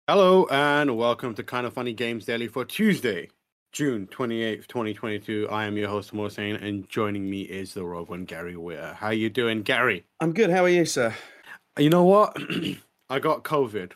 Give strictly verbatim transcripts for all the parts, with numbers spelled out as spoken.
Hello and welcome to Kind of Funny Games Daily for Tuesday, June twenty-eighth, twenty twenty-two. I am your host, Mohsen, and joining me is the Rogue One, Gary Weir. How you doing, Gary? I'm good. How are you, sir? You know what? I got COVID.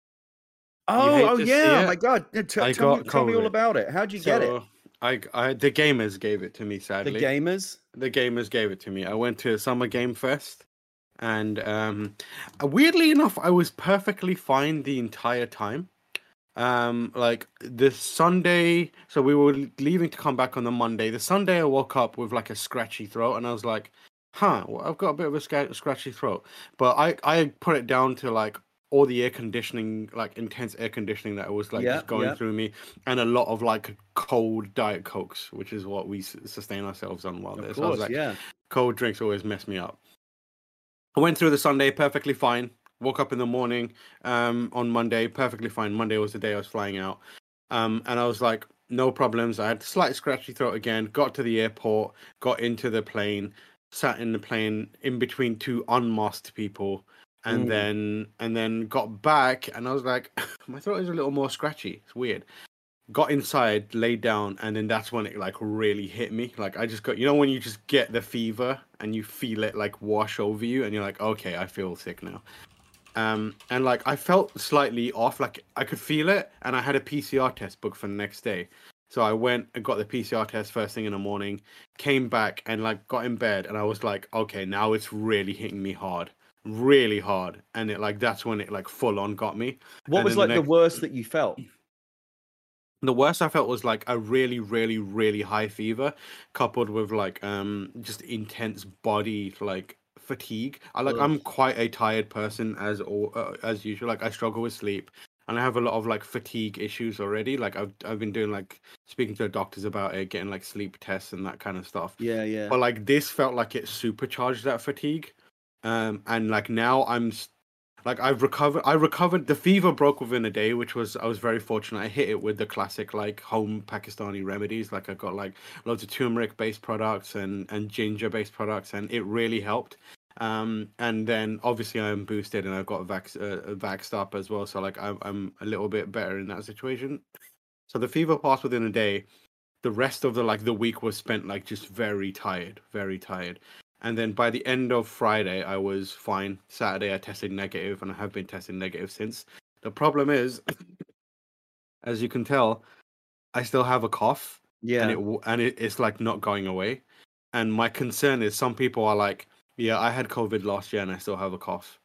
Oh, oh yeah! Oh my God! T- I tell, me, got tell me all COVID. about it. How'd you So, get it? I, I, the gamers gave it to me, The sadly. gamers. The gamers gave it to me. I went to Summer Game Fest, and um, weirdly enough, I was perfectly fine the entire time. Um, like the Sunday, so we were leaving to come back on the Monday. The Sunday, I woke up with like a scratchy throat, and I was like, "Huh, well, I've got a bit of a sca- scratchy throat." But I, I put it down to like all the air conditioning, like intense air conditioning that was like Yeah, just going yeah. through me, and a lot of like cold Diet Cokes, which is what we s- sustain ourselves on while Of there. So I was course, like, yeah. cold drinks always mess me up. I went through the Sunday perfectly fine. Woke up in the morning um, on Monday, perfectly fine. Monday was the day I was flying out. Um, and I was like, no problems. I had slight scratchy throat again. Got to the airport, got into the plane, sat in the plane in between two unmasked people, and Mm. then and then got back, and I was like, my throat is a little more scratchy. It's weird. Got inside, laid down, and then that's when it like really hit me. Like I just got, you know, when you just get the fever and you feel it like wash over you, and you're like, okay, I feel sick now. Um, and like I felt slightly off, like I could feel it, and I had a P C R test booked for the next day. So I went and got the P C R test first thing in the morning, came back and like got in bed, and I was like, okay, now it's really hitting me hard, really hard, and it like that's when it like full on got me. What And was then like the the next, worst that you felt? the worst I felt was like a really, really, really high fever, coupled with like um just intense body like fatigue. I like Ugh. I'm quite a tired person as or uh, as usual. Like I struggle with sleep, and I have a lot of like fatigue issues already. Like I've I've been doing like speaking to the doctors about it, getting like sleep tests and that kind of stuff. Yeah, yeah. But like this felt like it supercharged that fatigue, um, and like now I'm s- like I've recovered. I recovered. The fever broke within a day, which was I was very fortunate. I hit it with the classic like home Pakistani remedies. Like I got like loads of turmeric based products and and ginger based products, and it really helped. Um, and then obviously I'm boosted and I've got vax uh, vaxxed up as well. So like I'm I'm a little bit better in that situation. So the fever passed within a day. The rest of the like the week was spent like just very tired, very tired. And then by the end of Friday, I was fine. Saturday, I tested negative, and I have been testing negative since. The problem is, as you can tell, I still have a cough, and Yeah. it w- and it, it's like not going away. And my concern is, some people are like, "Yeah, I had COVID last year, and I still have a cough."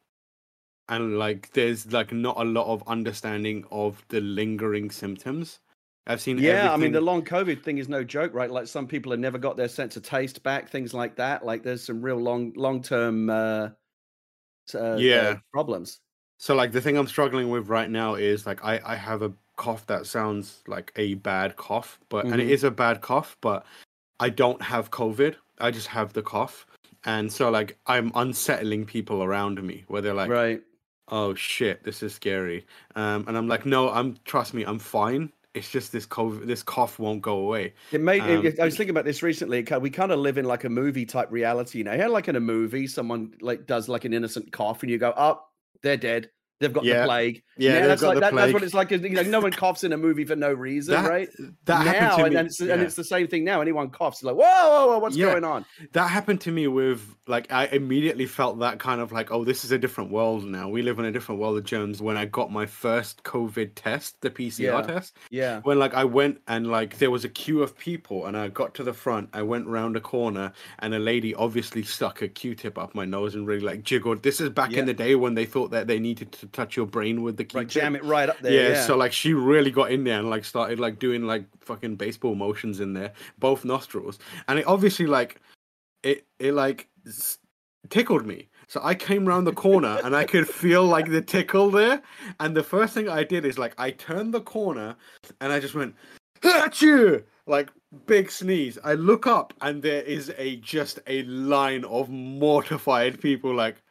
And like, there's like not a lot of understanding of the lingering symptoms. I've seen Yeah, I mean, the everything. long COVID thing is no joke, right? Like some people have never got their sense of taste back, things like that. Like there's some real long, long-term uh, s- uh, uh, Yeah. problems. So like the thing I'm struggling with right now is like I I have a cough that sounds like a bad cough, but and it hmm is a bad cough, but I don't have COVID. I just have the cough. And so like I'm unsettling people around me where they're like, Right. "Oh shit, this is scary." Um and I'm like, "No, I'm trust me, I'm fine. It's just this COVID, this cough won't go away." It made. It, Um it- I was thinking about this recently. It ki- We kind of live in like a movie type reality, you know. How like in a movie, someone like does like an innocent cough, and you go, "Oh, they're dead. They've got the yeah. plague." Yeah, Now they've that's got like the that. That's what plague. it's like. You know, no one coughs in a movie for no reason, That right? that happened to Now, and me. then it's and Yeah. it's the same thing now. Anyone coughs, it's like, "Whoa, whoa, whoa, what's Yeah. going on?" That happened to me with like I immediately felt that kind of like, oh, this is a different world now. We live in a different world of germs. When I got my first COVID test, the P C R Yeah, test, yeah, when like I went and like there was a queue of people and I got to the front, I went round a corner and a lady obviously stuck a Q-tip up my nose and really like jiggled. This is back in yeah. the day when they thought that they needed to touch your brain with the Right, Q-tip. jam it right up there. Yeah, Yeah. so like she really got in there and like started like doing like fucking baseball motions in there, both nostrils. And it obviously like it it like s- tickled me. So I came round the corner and I could feel like the tickle there. And the first thing I did is like I turned the corner and I just went, Achoo! Like big sneeze. I look up and there is a just a line of mortified people like,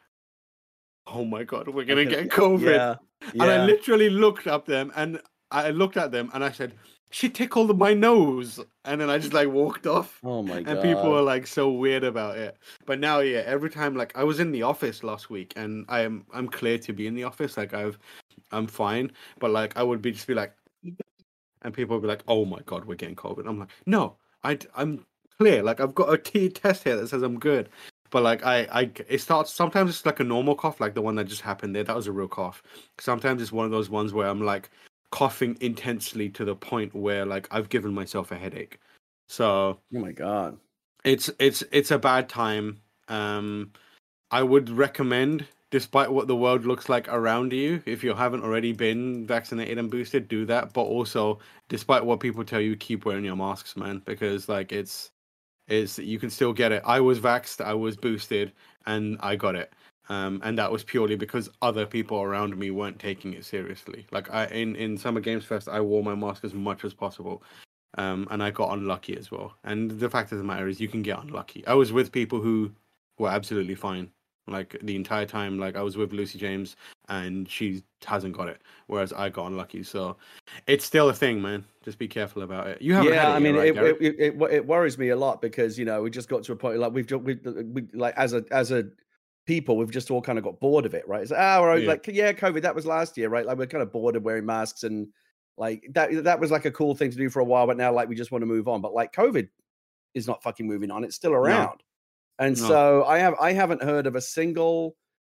oh my god, we're I gonna can. get COVID. Yeah, And I yeah. literally looked up them and I looked at them and I said, she tickled my nose. And then I just like walked off. Oh my And people God. were like so weird about it. But now, yeah, every time like I was in the office last week and I am I'm clear to be in the office. Like I've I'm fine. But like, I would be just be like, and people would be like, "Oh my god, we're getting COVID." I'm like, "No, I I'm clear. Like, I've got a T test here that says I'm good." But like, I I it starts sometimes it's like a normal cough, like the one that just happened there. That was a real cough. Sometimes it's one of those ones where I'm like coughing intensely to the point where like I've given myself a headache. So Oh my god. it's it's it's a bad time. Um, I would recommend, despite what the world looks like around you, if you haven't already been vaccinated and boosted, do that. But also, despite what people tell you, keep wearing your masks, man, because like it's it's you can still get it. I was vaxxed, I was boosted, and I got it. Um, and that was purely because other people around me weren't taking it seriously. Like I in in Summer Games Fest, I wore my mask as much as possible. Um, and I got unlucky as well. And the fact of the matter is, you can get unlucky. I was with people who were absolutely fine, like the entire time. Like I was with Lucy James, and she hasn't got it, whereas I got unlucky. So it's still a thing, man. Just be careful about it. You haven't Yeah, had I it yet, mean, right, it, Garrett? it it it it worries me a lot because you know we just got to a point like we've just we we like as a as a people we've just all kind of got bored of it, right? It's like, oh, right, Yeah, like yeah, COVID that was last year, right? Like we're kind of bored of wearing masks and like that that was like a cool thing to do for a while, but now like we just want to move on. But like COVID is not fucking moving on; it's still no, around, and no, so I have I haven't heard of a single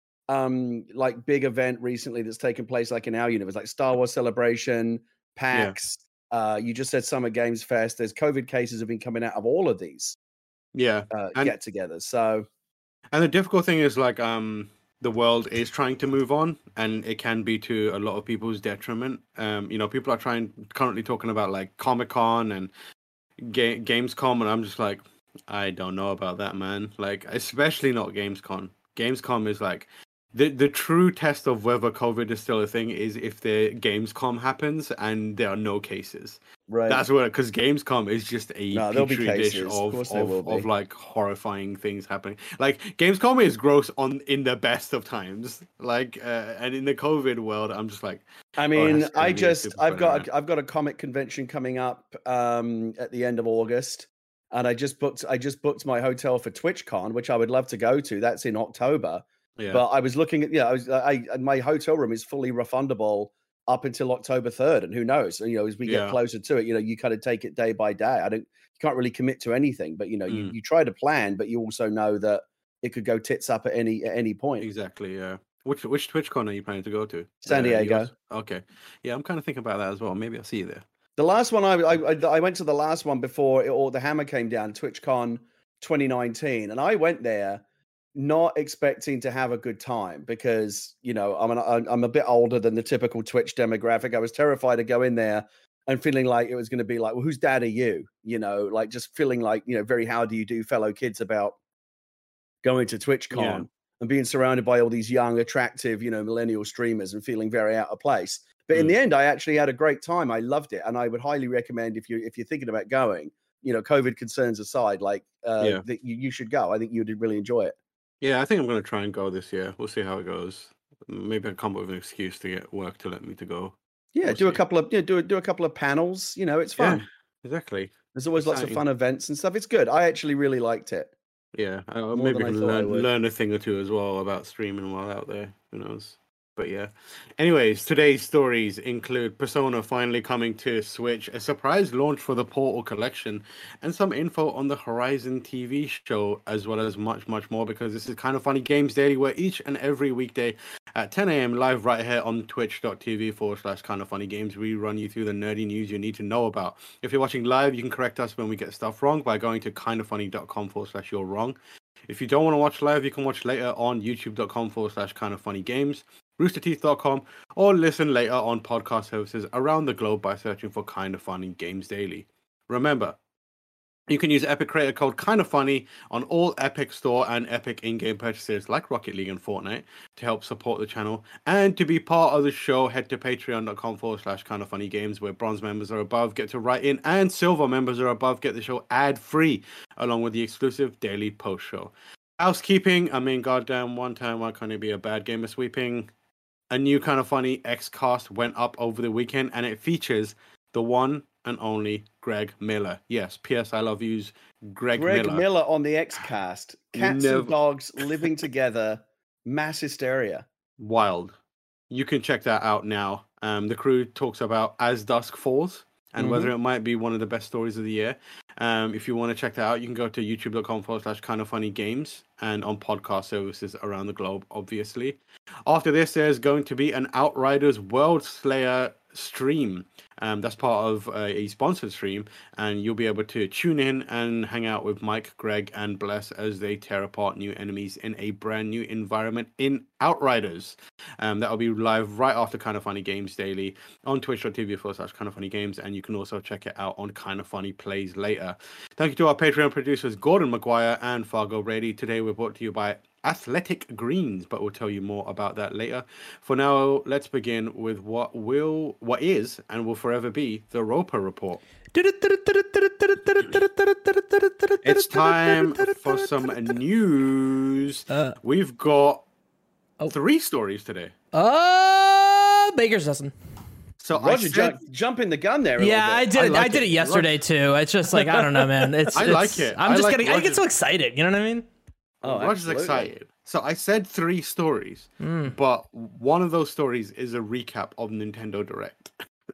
um like big event recently that's taken place like in our universe, like Star Wars Celebration, yeah, PAX. Uh, you just said Summer Games Fest. There's COVID cases have been coming out of all of these yeah. uh, And get-togethers. So and the difficult thing is like um the world is trying to move on, and it can be to a lot of people's detriment. Um, you know, people are trying currently talking about like Comic Con and Ga- Gamescom, and I'm just like, I don't know about that, man. Like, especially not Gamescom. Gamescom is like the the true test of whether COVID is still a thing is if the Gamescom happens and there are no cases. right, That's what, because Gamescom is just a no, there'll be petri dish cases. Of of course, there will of of be. like horrifying things happening. Like Gamescom is gross on in the best of times. Like, uh, and in the COVID world, I'm just like, I oh, mean, that's gonna I be a just super I've funny got rant. a, I've got a comic convention coming up um, at the end of August, and I just booked I just booked my hotel for TwitchCon, which I would love to go to. That's in October, Yeah, but I was looking at yeah, I was I I- my hotel room is fully refundable up until October third, and who knows? You know, as we get yeah. closer to it, you know, you kind of take it day by day. I don't you can't really commit to anything, but you know, you Mm. you try to plan, but you also know that it could go tits up at any at any point. Exactly, yeah. Which which TwitchCon are you planning to go to? San Uh, Diego. yours? Okay. Yeah, I'm kind of thinking about that as well. Maybe I'll see you there. The last one I I I I went to the last one before it all the hammer came down, TwitchCon twenty nineteen, and I went there not expecting to have a good time because, you know, I'm an I'm I'm a bit older than the typical Twitch demographic. I was terrified to go in there and feeling like it was gonna be like, "Well, whose dad are you?" You know, like, just feeling like, you know, very how do you do fellow kids about going to Yeah. TwitchCon and being surrounded by all these young, attractive, you know, millennial streamers and feeling very out of place. But in Mm. the end, I actually had a great time. I loved it, and I would highly recommend if you if you're thinking about going, you know, COVID concerns aside, like uh, Yeah. that you, you should go. I think you would really enjoy it. Yeah, I think I'm gonna try and go this year. We'll see how it goes. Maybe I'll come up with an excuse to get work to let me to go. Yeah, We'll do a see. couple of you know, do a- do a couple of panels. You know, it's Yeah, fun. exactly. There's always lots of Exciting. fun events and stuff. It's good. I actually really liked it Yeah, uh, more maybe than I I can thought I learn would. learn a thing or two as well about streaming while out there. Who knows? But yeah. Anyways, today's stories include Persona finally coming to Switch, a surprise launch for the Portal collection, and some info on the Horizon T V show, as well as much, much more, because this is Kind of Funny Games Daily, where each and every weekday at ten a.m. live right here on twitch.tv forward slash kind of funny games, we run you through the nerdy news you need to know about. If you're watching live, you can correct us when we get stuff wrong by going to kindoffunny.com forward slash you're wrong. If you don't want to watch live, you can watch later on youtube.com forward slash kind of funny games, roosterteeth dot com, or listen later on podcast services around the globe by searching for Kind of Funny Games Daily. Remember, you can use Epic Creator Code Kind of Funny on all Epic Store and Epic in-game purchases like Rocket League and Fortnite to help support the channel. And to be part of the show, head to patreon.com forward slash kind of funny games, where bronze members are above, get to write in, and silver members are above, get the show ad-free, along with the exclusive daily post show. Housekeeping, I mean, goddamn, one time why can't it be a bad game of sweeping? A new Kind of Funny X cast went up over the weekend, and it features the one and only Greg Miller. Yes, P S I love yous, Greg Greg Miller. Miller on the X Cast. Cats and Never dogs living together. Mass hysteria. wild. you can check that out now. Um, the crew talks about As Dusk Falls and Mm-hmm. whether it might be one of the best stories of the year. Um, if you want to check that out, you can go to youtube.com forward slash kind of funny games and on podcast services around the globe, obviously. After this, there's going to be an Outriders World Slayer stream. Um, that's part of uh, a sponsored stream, and you'll be able to tune in and hang out with Mike, Greg, and Bless as they tear apart new enemies in a brand new environment in Outriders. Um, that'll be live right after Kind of Funny Games Daily on twitch.tv forward slash Kind of Funny Games, and you can also check it out on Kind of Funny Plays later. Thank you to our Patreon producers Gordon McGuire and Fargo Brady. Today we're brought to you by Athletic Greens, but we'll tell you more about that later. For now, let's begin with what will, what is, and will forever be the Roper Report. It's time for some news. Uh, We've got oh. three stories today. Uh, Baker's dozen. So Roger, I said, jump, jumping the gun there. A Yeah, I little bit. did. I it. like I did it. it yesterday too. It's just like I don't know, man. It's. I it's, like it. I'm I just like getting. I Roger. get so excited. You know what I mean? Oh, Roger's absolutely. excited. So I said three stories, Mm. but one of those stories is a recap of Nintendo Direct.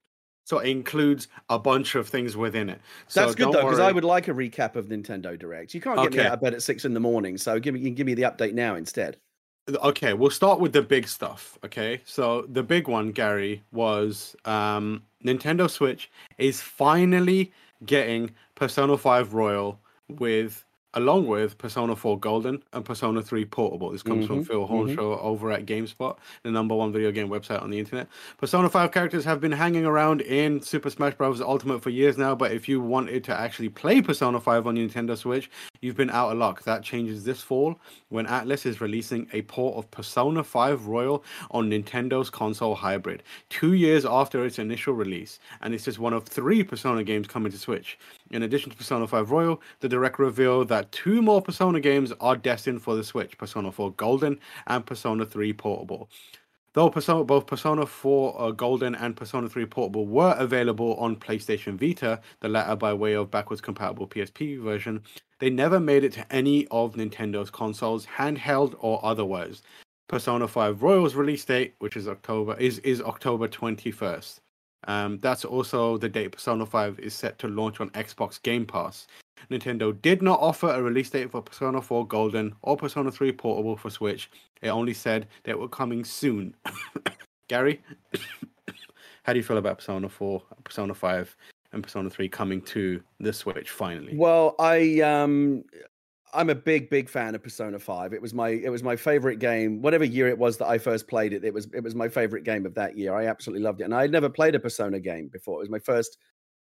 So it includes a bunch of things within it. So That's good don't though, because worry. I would like a recap of Nintendo Direct. You can't get me Okay. out of bed at six in the morning, so give me you can give me the update now instead. Okay, we'll start with the big stuff. Okay, so the big one, Gary, was um, Nintendo Switch is finally getting Persona five Royal with, along with Persona four Golden and Persona three Portable. This comes from Mhm, Phil Hornshaw over at GameSpot, the number one video game website on the internet. Persona five characters have been hanging around in Super Smash Bros. Ultimate for years now, but if you wanted to actually play Persona five on Nintendo Switch, you've been out of luck. That changes this fall when Atlus is releasing a port of Persona five Royal on Nintendo's console hybrid, two years after its initial release, and it's just one of three Persona games coming to Switch. In addition to Persona five Royal, the Direct revealed that two more Persona games are destined for the Switch, Persona four Golden and Persona three Portable. Though Persona, both Persona four uh, Golden and Persona three Portable were available on PlayStation Vita, the latter by way of backwards compatible P S P version, they never made it to any of Nintendo's consoles, handheld or otherwise. Persona five Royal's release date, which is October, is, is October twenty-first. Um, that's also the date Persona five is set to launch on Xbox Game Pass. Nintendo did not offer a release date for Persona four Golden or Persona three Portable for Switch. It only said they were coming soon. Gary, how do you feel about Persona four, Persona five, and Persona three coming to the Switch finally? Well, I um I'm a big, big fan of Persona five. It was my it was my favorite game. Whatever year it was that I first played it, it was it was my favorite game of that year. I absolutely loved it. And I had never played a Persona game before. It was my first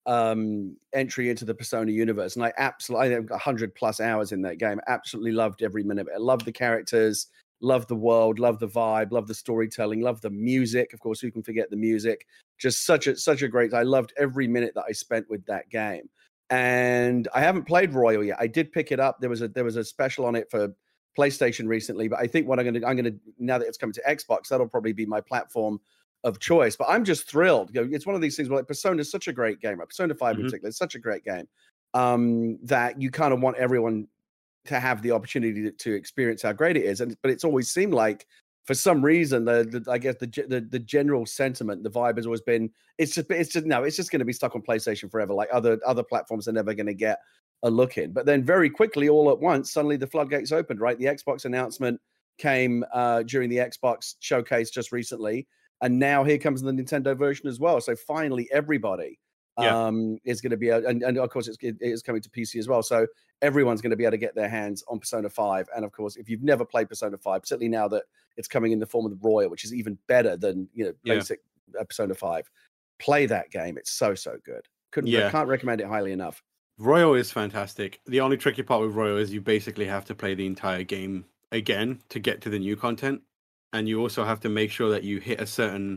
um entry into the Persona universe. And I absolutely I had one hundred plus hours in that game. Absolutely loved every minute of it. I loved the characters, loved the world, loved the vibe, loved the storytelling, loved the music. Of course, who can forget the music? Just such a such a great. I loved every minute that I spent with that game. And I haven't played Royal yet. I did pick it up. There was a there was a special on it for PlayStation recently, but I think what I'm gonna I'm gonna now that it's coming to Xbox, that'll probably be my platform of choice. But I'm just thrilled. You know, it's one of these things where like Persona is such a great game. Right? Persona five Mhm. in particular is such a great game um, that you kind of want everyone to have the opportunity to, to experience how great it is. And but it's always seemed like for some reason the, the I guess the, the the general sentiment, the vibe has always been it's just it's just no, it's just going to be stuck on PlayStation forever. Like other other platforms are never going to get a look in. But then very quickly, all at once, suddenly the floodgates opened. Right, the Xbox announcement came uh, during the Xbox showcase just recently, and now here comes the Nintendo version as well. So finally, everybody Yeah. um, is going to be, able, and, and of course, it's, it is coming to P C as well. So everyone's going to be able to get their hands on Persona five. And of course, if you've never played Persona five, particularly now that it's coming in the form of the Royal, which is even better than you know Yeah. basic uh, Persona five, play that game. It's so so good. Couldn't Yeah. can't recommend it highly enough. Royal is fantastic. The only tricky part with Royal is you basically have to play the entire game again to get to the new content, and you also have to make sure that you hit a certain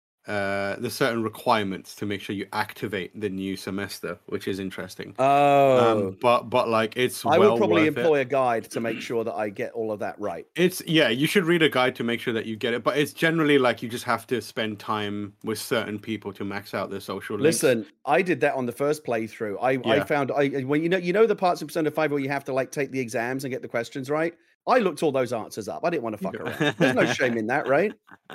uh the certain requirements to make sure you activate the new semester, which is interesting. Oh, Um, but but like it's I well would probably worth it. employ a guide to make sure that I get all of that right. It's yeah, you should read a guide to make sure that you get it, but it's generally like you just have to spend time with certain people to max out their social links. Listen, I did that on the first playthrough. I, I Yeah. found I when you know you know the parts of Persona five where you have to like take the exams and get the questions right. I looked all those answers up. I didn't want to fuck around. There's no shame in that, right?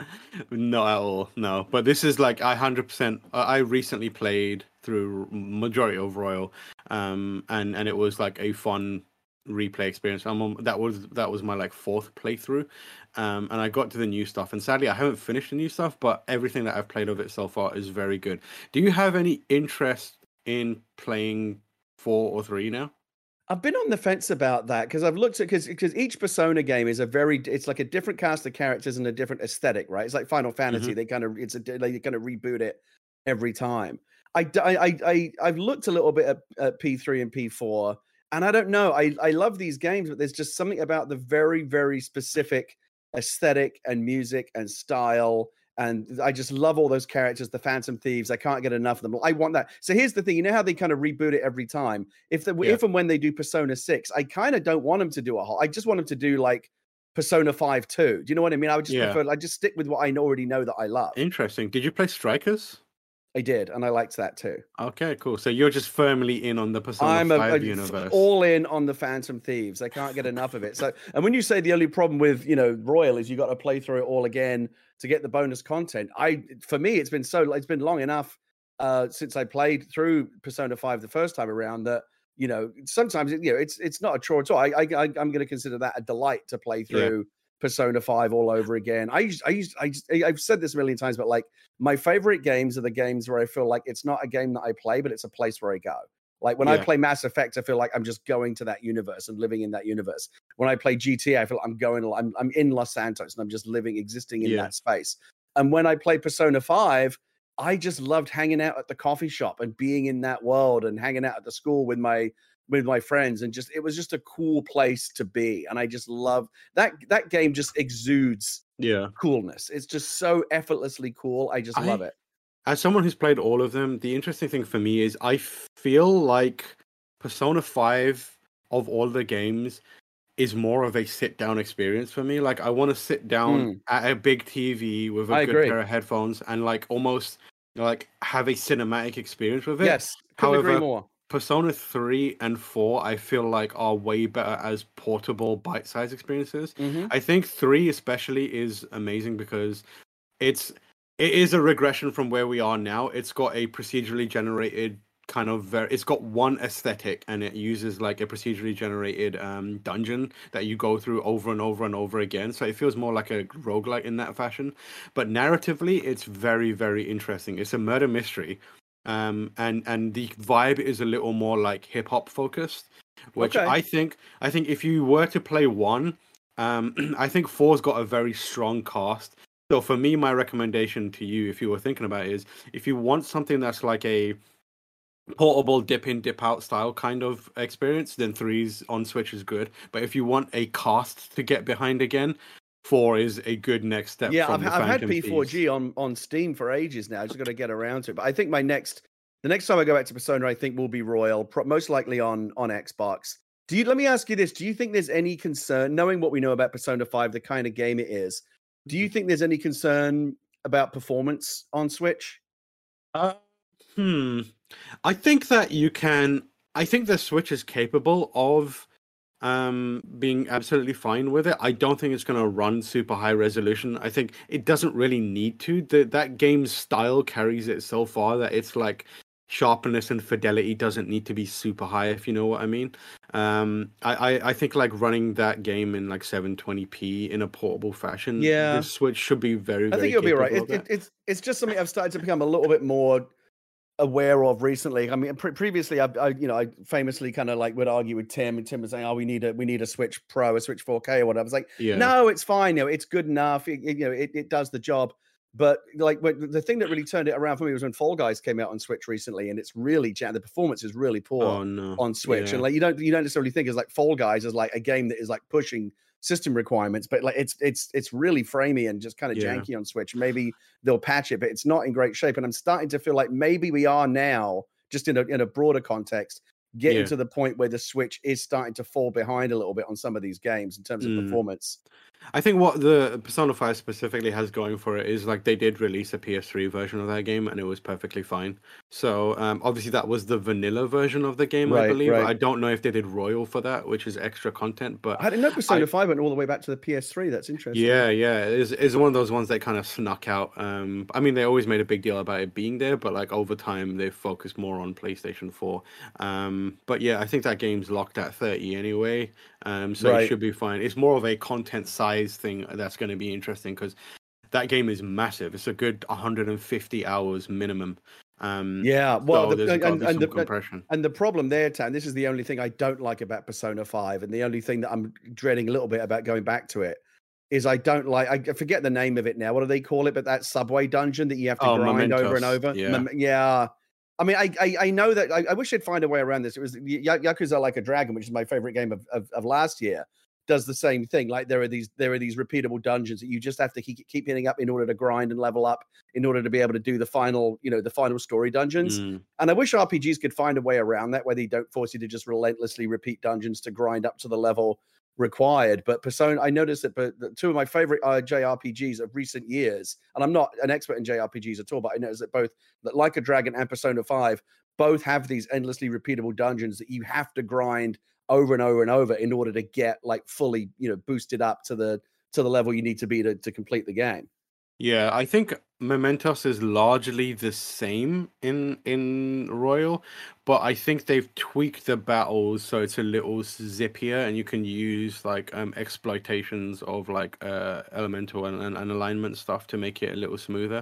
Not at all, no. But this is like I one hundred percent. I recently played through majority of Royal, um, and and it was like a fun replay experience. I'm on, that was that was my like fourth playthrough, um, and I got to the new stuff. And sadly, I haven't finished the new stuff, but everything that I've played of it so far is very good. Do you have any interest in playing four or three now? I've been on the fence about that because I've looked at because because each Persona game is a very it's like a different cast of characters and a different aesthetic, right? It's like Final Fantasy. Mm-hmm. They kind of it's a they kind of reboot it every time. I I I I've looked a little bit at, at P three and P four, and I don't know. I I love these games, but there's just something about the very very specific aesthetic and music and style. And I just love all those characters, the Phantom Thieves. I can't get enough of them. I want that. So here's the thing: you know how they kind of reboot it every time. If the, yeah. if and when they do Persona six, I kind of don't want them to do a whole. I just want them to do like Persona five two. Do you know what I mean? I would just yeah. prefer. I just stick with what I already know that I love. Interesting. Did you play Strikers? I did, and I liked that too. Okay, cool. So you're just firmly in on the Persona I'm a, five a, universe. All in on the Phantom Thieves. I can't get enough of it. So, and when you say the only problem with you know Royal is you got to play through it all again to get the bonus content, I for me it's been so it's been long enough uh, since I played through Persona five the first time around that you know sometimes it, you know it's it's not a chore at all. I, I, I I'm going to consider that a delight to play through. Yeah. Persona five all over again. I used, I used, I just, I've said this a million times, but like my favorite games are the games where I feel like it's not a game that I play, but it's a place where I go. Like when yeah. I play Mass Effect, I feel like I'm just going to that universe and living in that universe. When I play G T A, I feel like I'm going, I'm, I'm in Los Santos and I'm just living, existing in yeah. that space. And when I play Persona five, I just loved hanging out at the coffee shop and being in that world and hanging out at the school with my with my friends, and just it was just a cool place to be. And I just love that that game just exudes yeah coolness. It's just so effortlessly cool. I just I, love it. As someone who's played all of them, the interesting thing for me is I feel like Persona five of all the games is more of a sit down experience for me. Like I want to sit down mm. at a big T V with a I good agree. pair of headphones and like almost you know, like have a cinematic experience with it. Yes, couldn't However, agree more. Persona three and four, I feel like are way better as portable, bite-sized experiences. Mm-hmm. I think three especially is amazing because it's it is a regression from where we are now. It's got a procedurally generated kind of very, it's got one aesthetic and it uses like a procedurally generated um, dungeon that you go through over and over and over again. So it feels more like a roguelike in that fashion. But narratively, it's very, very interesting. It's a murder mystery. Um, and and the vibe is a little more like hip hop focused, which okay. I think I think if you were to play one, um, I think four's got a very strong cast. So for me, my recommendation to you, if you were thinking about it, is if you want something that's like a portable dip in dip out style kind of experience, then three's on Switch is good. But if you want a cast to get behind again, four is a good next step. Yeah, from I've, the I've had Phantom P four G Thieves. on, on Steam for ages now. I just got to get around to it. But I think my next, the next time I go back to Persona, I think will be Royal, pro- most likely on on Xbox. Do you? Let me ask you this: do you think there's any concern, knowing what we know about Persona five, the kind of game it is? Do you think there's any concern about performance on Switch? Uh, hmm. I think that you can. I think the Switch is capable of um being absolutely fine with it. I don't think it's going to run super high resolution. I think it doesn't really need to. The, that game's style carries it so far that it's like sharpness and fidelity doesn't need to be super high, if you know what I mean. Um, I, I, I think like running that game in like seven twenty p in a portable fashion, yeah, the Switch should be very, very I think you'll be right. It, capable it, of that. it's it's just something I've started to become a little bit more aware of recently. I mean, pre- previously, I, I, you know, I famously kind of like would argue with Tim, and Tim was saying, "Oh, we need a, we need a Switch Pro, a Switch four K, or whatever." I was like, Yeah. "No, it's fine. You know, it's good enough. It, it- you know, it, it does the job." But like, when, the thing that really turned it around for me was when Fall Guys came out on Switch recently, and it's really jam- the performance is really poor Oh no. on Switch, Yeah. and like you don't you don't necessarily think it's like Fall Guys is like a game that is like pushing system requirements, but like it's it's it's really framey and just kind of Yeah. janky on Switch. Maybe they'll patch it, but it's not in great shape. And I'm starting to feel like maybe we are now, just in a in a broader context, getting Yeah. to the point where the Switch is starting to fall behind a little bit on some of these games in terms of Mm. performance. I think what the Persona five specifically has going for it is like they did release a P S three version of that game and it was perfectly fine. So um, obviously that was the vanilla version of the game, I Right, believe. right. I don't know if they did Royal for that, which is extra content, but I didn't know Persona I, five went all the way back to the P S three. That's interesting. yeah, yeah, it's, it's one of those ones that kind of snuck out. Um, I mean, they always made a big deal about it being there, but like over time, they focused more on PlayStation four. Um, but yeah, I think that game's locked at thirty anyway, um, so it Right. should be fine. It's more of a content size thing that's going to be interesting because that game is massive. It's a good one hundred fifty hours minimum. Um, Yeah, well, so the, there's got to and, be and some the, compression. and the problem there, Tan, this is the only thing I don't like about Persona five, and the only thing that I'm dreading a little bit about going back to it is I don't like, I forget the name of it now. What do they call it? But that subway dungeon that you have to Oh, grind over and Mementos, over. yeah. Mem- yeah. I mean, I, I I know that, I, I wish they'd find a way around this. It was Ya- Yakuza Like a Dragon, which is my favorite game of, of, of last year, does the same thing. Like there are these there are these repeatable dungeons that you just have to keep, keep hitting up in order to grind and level up in order to be able to do the final, you know, the final story dungeons. Mm. And I wish R P Gs could find a way around that where they don't force you to just relentlessly repeat dungeons to grind up to the level required. But Persona, I noticed that but the, two of my favorite uh, J R P Gs of recent years, and I'm not an expert in J R P Gs at all, but I noticed that both that Like a Dragon and Persona five both have these endlessly repeatable dungeons that you have to grind over and over and over in order to get like fully, you know, boosted up to the to the level you need to be to, to complete the game. Yeah, I think Mementos is largely the same in in Royal, but I think they've tweaked the battles so it's a little zippier, and you can use like um exploitations of like uh elemental and, and, and alignment stuff to make it a little smoother.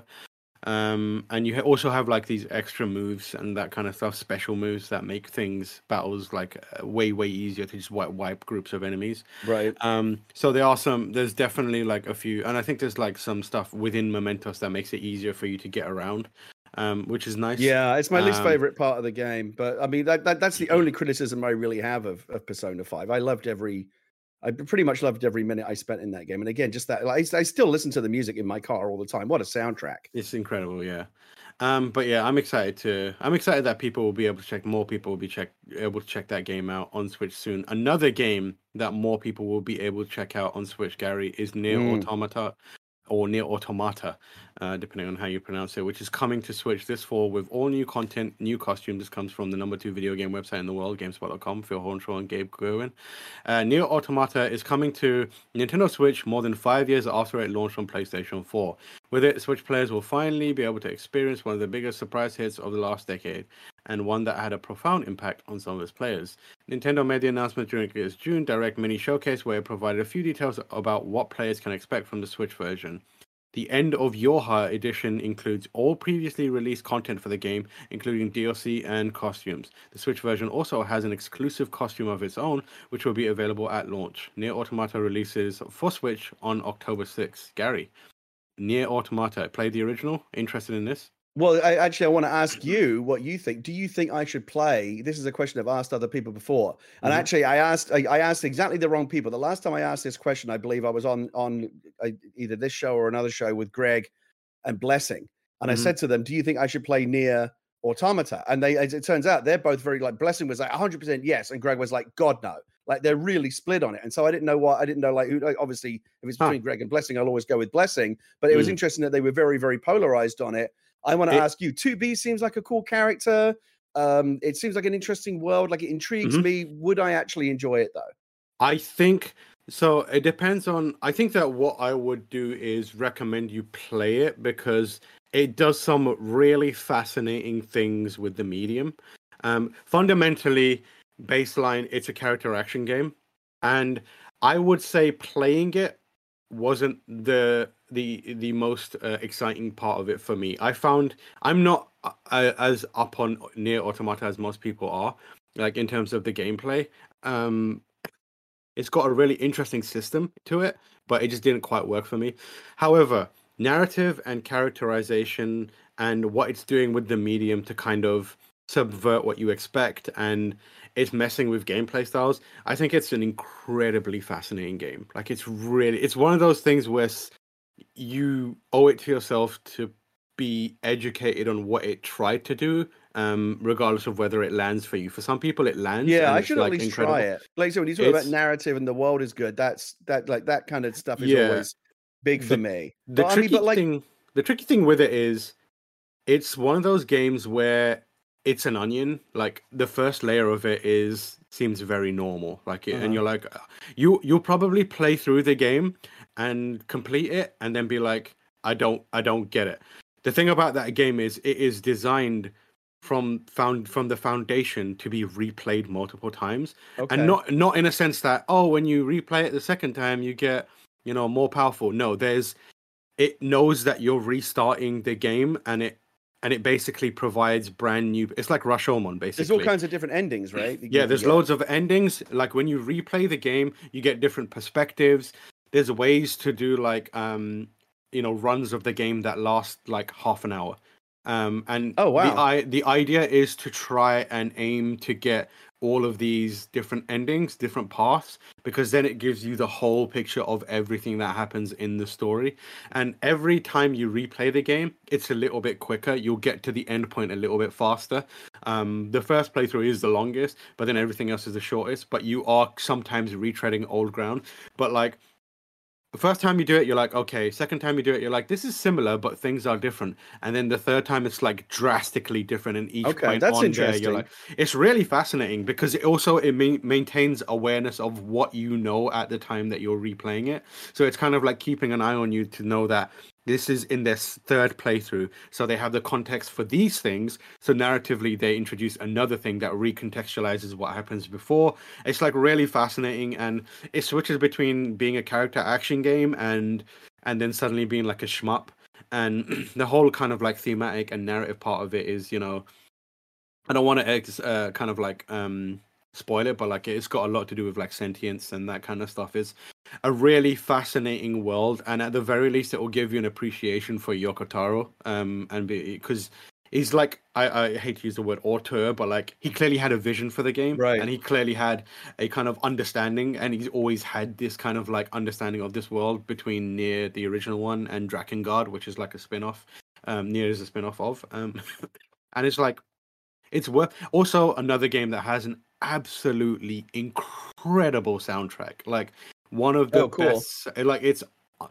Um, and you ha- also have like these extra moves and that kind of stuff, special moves that make things battles like uh, way way easier to just wipe wipe groups of enemies. Right. Um, so there are some, there's definitely like a few, and I think there's like some stuff within Mementos that makes it easier for you to get around, um, which is nice. Yeah, it's my least Um, favorite part of the game. But I mean, that, that that's the only criticism I really have of, of Persona five. I loved every, I pretty much loved every minute I spent in that game. And again, just that, like, I, I still listen to the music in my car all the time. What a soundtrack! It's incredible, yeah. Um, but yeah, I'm excited to. I'm excited that people will be able to check. More people will be check able to check that game out on Switch soon. Another game that more people will be able to check out on Switch, Gary, is Near Mm. Automata, or Near Automata, uh, depending on how you pronounce it, which is coming to Switch this fall with all new content, new costumes. This comes from the number two video game website in the world, GameSpot dot com, Phil Hornshaw and Gabe Gerwin. Uh, Near Automata is coming to Nintendo Switch more than five years after it launched on PlayStation four. With it, Switch players will finally be able to experience one of the biggest surprise hits of the last decade, and one that had a profound impact on some of its players. Nintendo made the announcement during its June Direct Mini Showcase, where it provided a few details about what players can expect from the Switch version. The End of Yoha edition includes all previously released content for the game, including D L C and costumes. The Switch version also has an exclusive costume of its own, which will be available at launch. Nier Automata releases for Switch on October sixth. Gary, Nier Automata, played the original? Interested in this? Well, I, actually, I want to ask you what you think. Do you think I should play? This is a question I've asked other people before, and Mhm. actually, I asked I, I asked exactly the wrong people. The last time I asked this question, I believe I was on on uh, either this show or another show with Greg and Blessing, and I Mhm. said to them, "Do you think I should play Nier Automata?" And they, as it turns out, they're both very like Blessing was like one hundred percent yes, and Greg was like, "God no." Like they're really split on it, and so I didn't know what I didn't know. Like, who, like, obviously, if it's Huh. between Greg and Blessing, I'll always go with Blessing. But it was Mm. interesting that they were very, very polarized on it. I want to It- ask you. two B seems like a cool character. Um, it seems like an interesting world. Like it intrigues Mhm. me. Would I actually enjoy it though? I think so. It depends on. I think that what I would do is recommend you play it because it does some really fascinating things with the medium. Um, fundamentally, baseline, it's a character action game, and I would say playing it wasn't the the the most uh, exciting part of it for me. I found I'm not uh, as up on Near Automata as most people are, like in terms of the gameplay. Um, it's got a really interesting system to it, but it just didn't quite work for me. However, narrative and characterization and what it's doing with the medium to kind of subvert what you expect, and it's messing with gameplay styles. I think it's an incredibly fascinating game. Like it's really, it's one of those things where s- you owe it to yourself to be educated on what it tried to do, um, regardless of whether it lands for you. For some people, it lands. Yeah, and I it's, should like, at least incredible. try it. Like so, when you talk about It's- narrative and the world is good, that's that like that kind of stuff is Yeah. always big for The- me. The But I tricky mean, but like thing, the tricky thing with it is, it's one of those games where it's an onion. Like the first layer of it is seems very normal. Like, it, and Uh-huh. you're like, uh, you you'll probably play through the game and complete it, and then be like, I don't I don't get it. The thing about that game is it is designed from found from the foundation to be replayed multiple times, and Okay. not not in a sense that, oh, when you replay it the second time you get, you know, more powerful. No, there's it knows that you're restarting the game, and it and it basically provides brand new. It's like Rashomon, There's all basically. kinds of different endings, right? that you Yeah, can there's get. loads of endings. Like when you replay the game, you get different perspectives. There's ways to do like um you know runs of the game that last like half an hour. Um and Oh the wow. i the idea is to try and aim to get all of these different endings, different paths, because then it gives you the whole picture of everything that happens in the story. And every time you replay the game, it's a little bit quicker. You'll get to the end point a little bit faster. Um, the first playthrough is the longest, but then everything else is the shortest. But you are sometimes retreading old ground. But like the first time you do it, you're like, okay. Second time you do it, you're like, this is similar, but things are different. And then the third time, it's like drastically different. And each Okay, point that's on there, you're interesting. like, it's really fascinating because it also it ma- maintains awareness of what you know at the time that you're replaying it. So it's kind of like keeping an eye on you to know that this is in their s- third playthrough, so they have the context for these things. So narratively, they introduce another thing that recontextualizes what happens before. It's like really fascinating, and it switches between being a character action game and and then suddenly being like a shmup. And the whole kind of like thematic and narrative part of it is, you know, I don't want to ex- uh, kind of like um spoil it, but like it's got a lot to do with like sentience and that kind of stuff. It's a really fascinating world, and at the very least, it will give you an appreciation for Yoko Taro. Um, and because he's like, I, I hate to use the word auteur, but like he clearly had a vision for the game, Right. and he clearly had a kind of understanding, and he's always had this kind of like understanding of this world between Nier, the original one, and Drakengard, which is like a spin-off. Um, Nier is a spin-off of. Um, and it's like it's worth. Also, another game that has an absolutely incredible soundtrack. Like one of the Oh, cool. best. Like it's.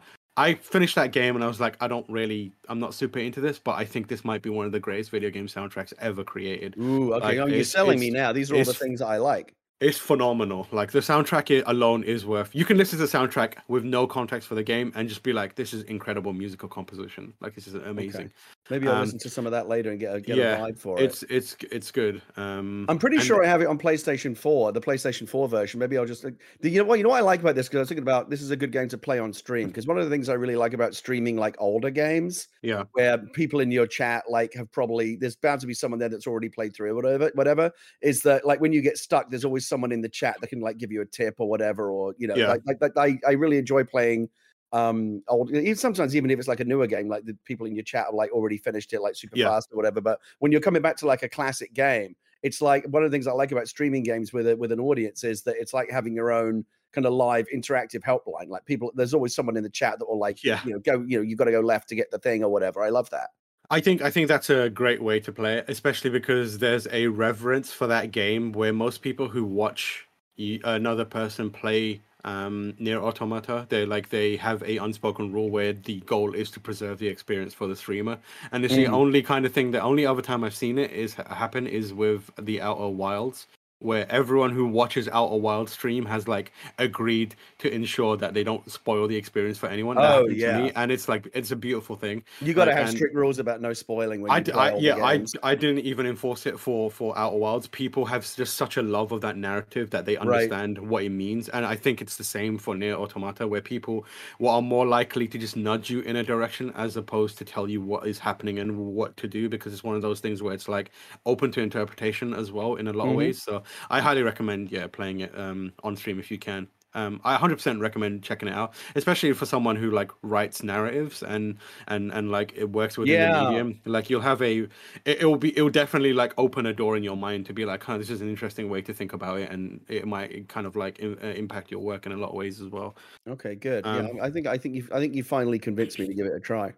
I finished that game and I was like, I don't really, I'm not super into this, but I think this might be one of the greatest video game soundtracks ever created. Ooh, okay. Like Oh, you're it's selling me it's now. These are all the it's things I like. it's phenomenal. Like the soundtrack i- alone is worth. You can listen to the soundtrack with no context for the game and just be like, "This is incredible musical composition. Like this is Okay. amazing." Maybe I'll Um, listen to some of that later and get a get a yeah, vibe for it. it's it's it's good. Um, I'm pretty and sure I have it on PlayStation four, the PlayStation four version. Maybe I'll just like, do you know what? You know what I like about this? Because I was thinking about this is a good game to play on stream. Because one of the things I really like about streaming like older games, yeah, where people in your chat like have probably there's bound to be someone there that's already played through it, whatever, whatever. Is that like when you get stuck, there's always someone in the chat that can like give you a tip or whatever, or you know, yeah, like like, like I I really enjoy playing um old even sometimes even if it's like a newer game like the people in your chat have like already finished it like super yeah, fast or whatever, but when you're coming back to like a classic game, it's like one of the things I like about streaming games with a, with an audience is that it's like having your own kind of live interactive helpline. Like people, there's always someone in the chat that will like, yeah. you know, go, you know, you've got to go left to get the thing or whatever. I love that. I think I think that's a great way to play it, especially because there's a reverence for that game where most people who watch y- another person play um near Automata, they like they have a unspoken rule where the goal is to preserve the experience for the streamer, and it's the Mm. only kind of thing. The only other time I've seen it is happen is with the Outer Wilds, where everyone who watches Outer Wilds stream has like agreed to ensure that they don't spoil the experience for anyone. That Oh happened to yeah. me, and it's like it's a beautiful thing. You got to Like, have and strict rules about no spoiling when I, you d- play I- older yeah, I, games. I didn't even enforce it for for Outer Wilds. People have just such a love of that narrative that they Right. understand what it means, and I think it's the same for Near Automata, where people well, are more likely to just nudge you in a direction as opposed to tell you what is happening and what to do, because it's one of those things where it's like open to interpretation as well in a lot of hmm ways. So I highly recommend yeah playing it um on stream if you can. Um, I one hundred percent recommend checking it out, especially for someone who like writes narratives and and and like it works within the Yeah. medium. Like you'll have a, it, it will be, it will definitely like open a door in your mind to be like, huh, this is an interesting way to think about it, and it might kind of like im- uh, impact your work in a lot of ways as well. Okay, good. Yeah, Um, I think I think you I think you finally convinced me to give it a try.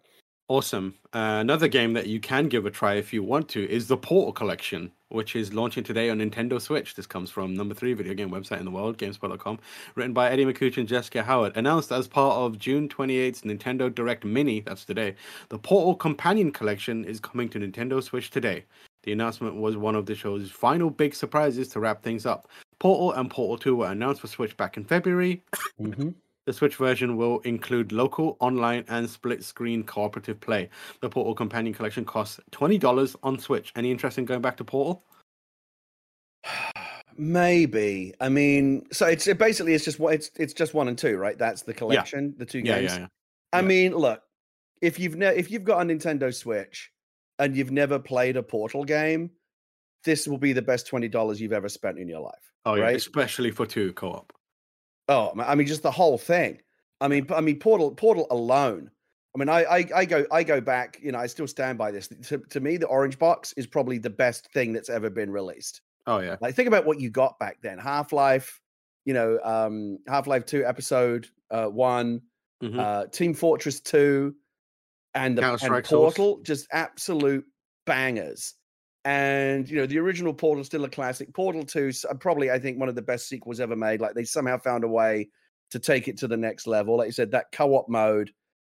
Awesome. Uh, another game that you can give a try if you want to is the Portal Collection, which is launching today on Nintendo Switch. This comes from number three video game website in the world, GameSpot dot com, written by Eddie McCucci and Jessica Howard. Announced as part of June twenty-eighth's Nintendo Direct Mini, that's today, the Portal Companion Collection is coming to Nintendo Switch today. The announcement was one of the show's final big surprises to wrap things up. Portal and Portal two were announced for Switch back in February. Mm-hmm. The Switch version will include local, online, and split-screen cooperative play. The Portal Companion Collection costs twenty dollars on Switch. Any interest in going back to Portal? Maybe. I mean, so it's it basically it's just what it's it's just one and two, right? That's the collection, the two Yeah, games. yeah, yeah. I Yeah. mean, look, if you've ne- if you've got a Nintendo Switch and you've never played a Portal game, this will be the best twenty dollars you've ever spent in your life. Oh, yeah, right? especially for two co-op. Oh, I mean, just the whole thing. I mean, I mean, Portal, Portal alone. I mean, I, I, I go, I go back. You know, I still stand by this. To, to me, the Orange Box is probably the best thing that's ever been released. Oh, yeah. Like, think about what you got back then. Half Life, you know, um, Half Life Two, Episode uh, One, Mhm. uh, Team Fortress Two, and the and Counter-Strike Source. Portal, just absolute bangers. And you know, the original Portal is still a classic. Portal Two, is probably I think one of the best sequels ever made. Like they somehow found a way to take it to the next level. Like you said, that co-op mode,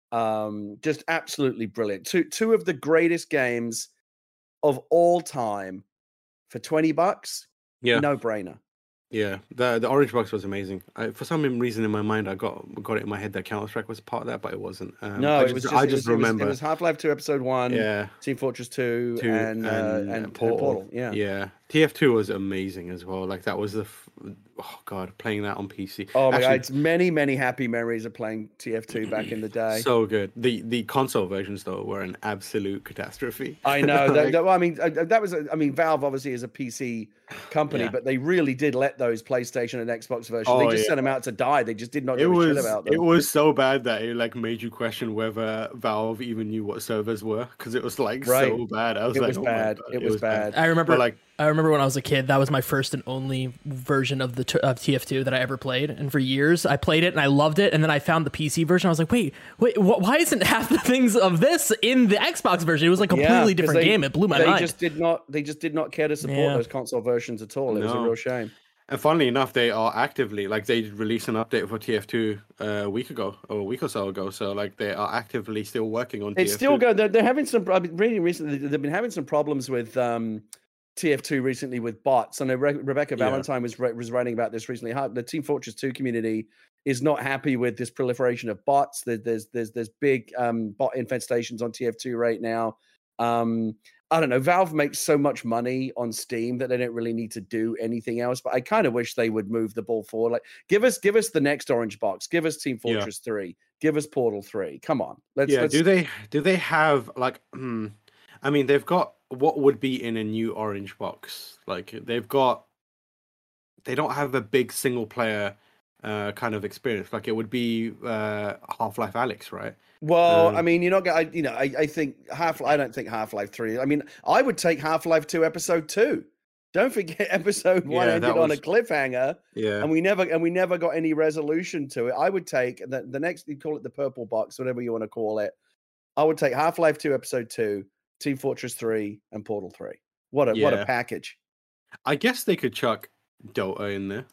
um, just absolutely brilliant. Two two of the greatest games of all time for twenty bucks. Yeah. No brainer. Yeah, the the Orange Box was amazing. I, for some reason in my mind, I got got it in my head that Counter Strike was part of that, but it wasn't. Um, No, I it just, was just, I it just was, it was- remember. It was, Half-Life Two, Episode One, yeah, Team Fortress Two, two and, uh, and, and, uh, and Portal. Portal. Yeah. yeah. T F two was amazing as well. Like that was the, f- oh god, playing that on P C. Oh my Actually, god, it's many, many happy memories of playing T F two back in the day. so good. The the console versions though were an absolute catastrophe. I know. that, Like, that- well, I mean, uh, that was. a- I mean, Valve obviously is a P C company, Yeah. but they really did let those PlayStation and Xbox versions. Oh, they just yeah. sent them out to die. They just did not it give a shit was about them. it was so bad that it like made you question whether Valve even knew what servers were because it was like Right. so bad. I was It like, was oh my bad. God, It was bad. I remember. But like, I remember when I was a kid. That was my first and only version of the t- of T F two that I ever played, and for years I played it and I loved it. And then I found the P C version. I was like, wait, wait, wh- why isn't half the things of this in the Xbox version? It was like a Yeah, completely 'cause different they- game. It blew my they mind. just did not. They just did not care to support Yeah. those console versions at all. It was a No. real shame. and funnily enough, they are actively like they released an update for T F two uh, a week ago or a week or so ago. So like they are actively still working on. It's T F two. still going. They're, they're having some. I've been reading recently. They've been having some problems with um, T F two recently with bots. I know Re- Rebecca Yeah. Valentine was re- was writing about this recently. How the Team Fortress two community is not happy with this proliferation of bots. There, there's there's there's big um, bot infestations on T F two right now. Um, I don't know. Valve makes so much money on Steam that they don't really need to do anything else. But I kind of wish they would move the ball forward. Like, give us give us the next Orange Box. Give us Team Yeah. Fortress three. Give us Portal three. Come on. Let's. yeah. let's Do they do they have like? Hmm, I mean, they've got what would be in a new Orange Box. Like they've got. They don't have a big single player uh, kind of experience. Like it would be uh, Half Life Alyx, right? Well, Um, I mean, you're not going. You know, I, I think Half. I don't think Half Life Three. I mean, I would take Half Life Two, Episode Two. Don't forget, Episode One Yeah, ended that on a was- cliffhanger, Yeah. and we never and we never got any resolution to it. I would take the the next. You call it the purple box, whatever you want to call it. I would take Half Life Two, Episode Two, Team Fortress Three, and Portal Three. What a what a Yeah. package! I guess they could chuck Dota in there.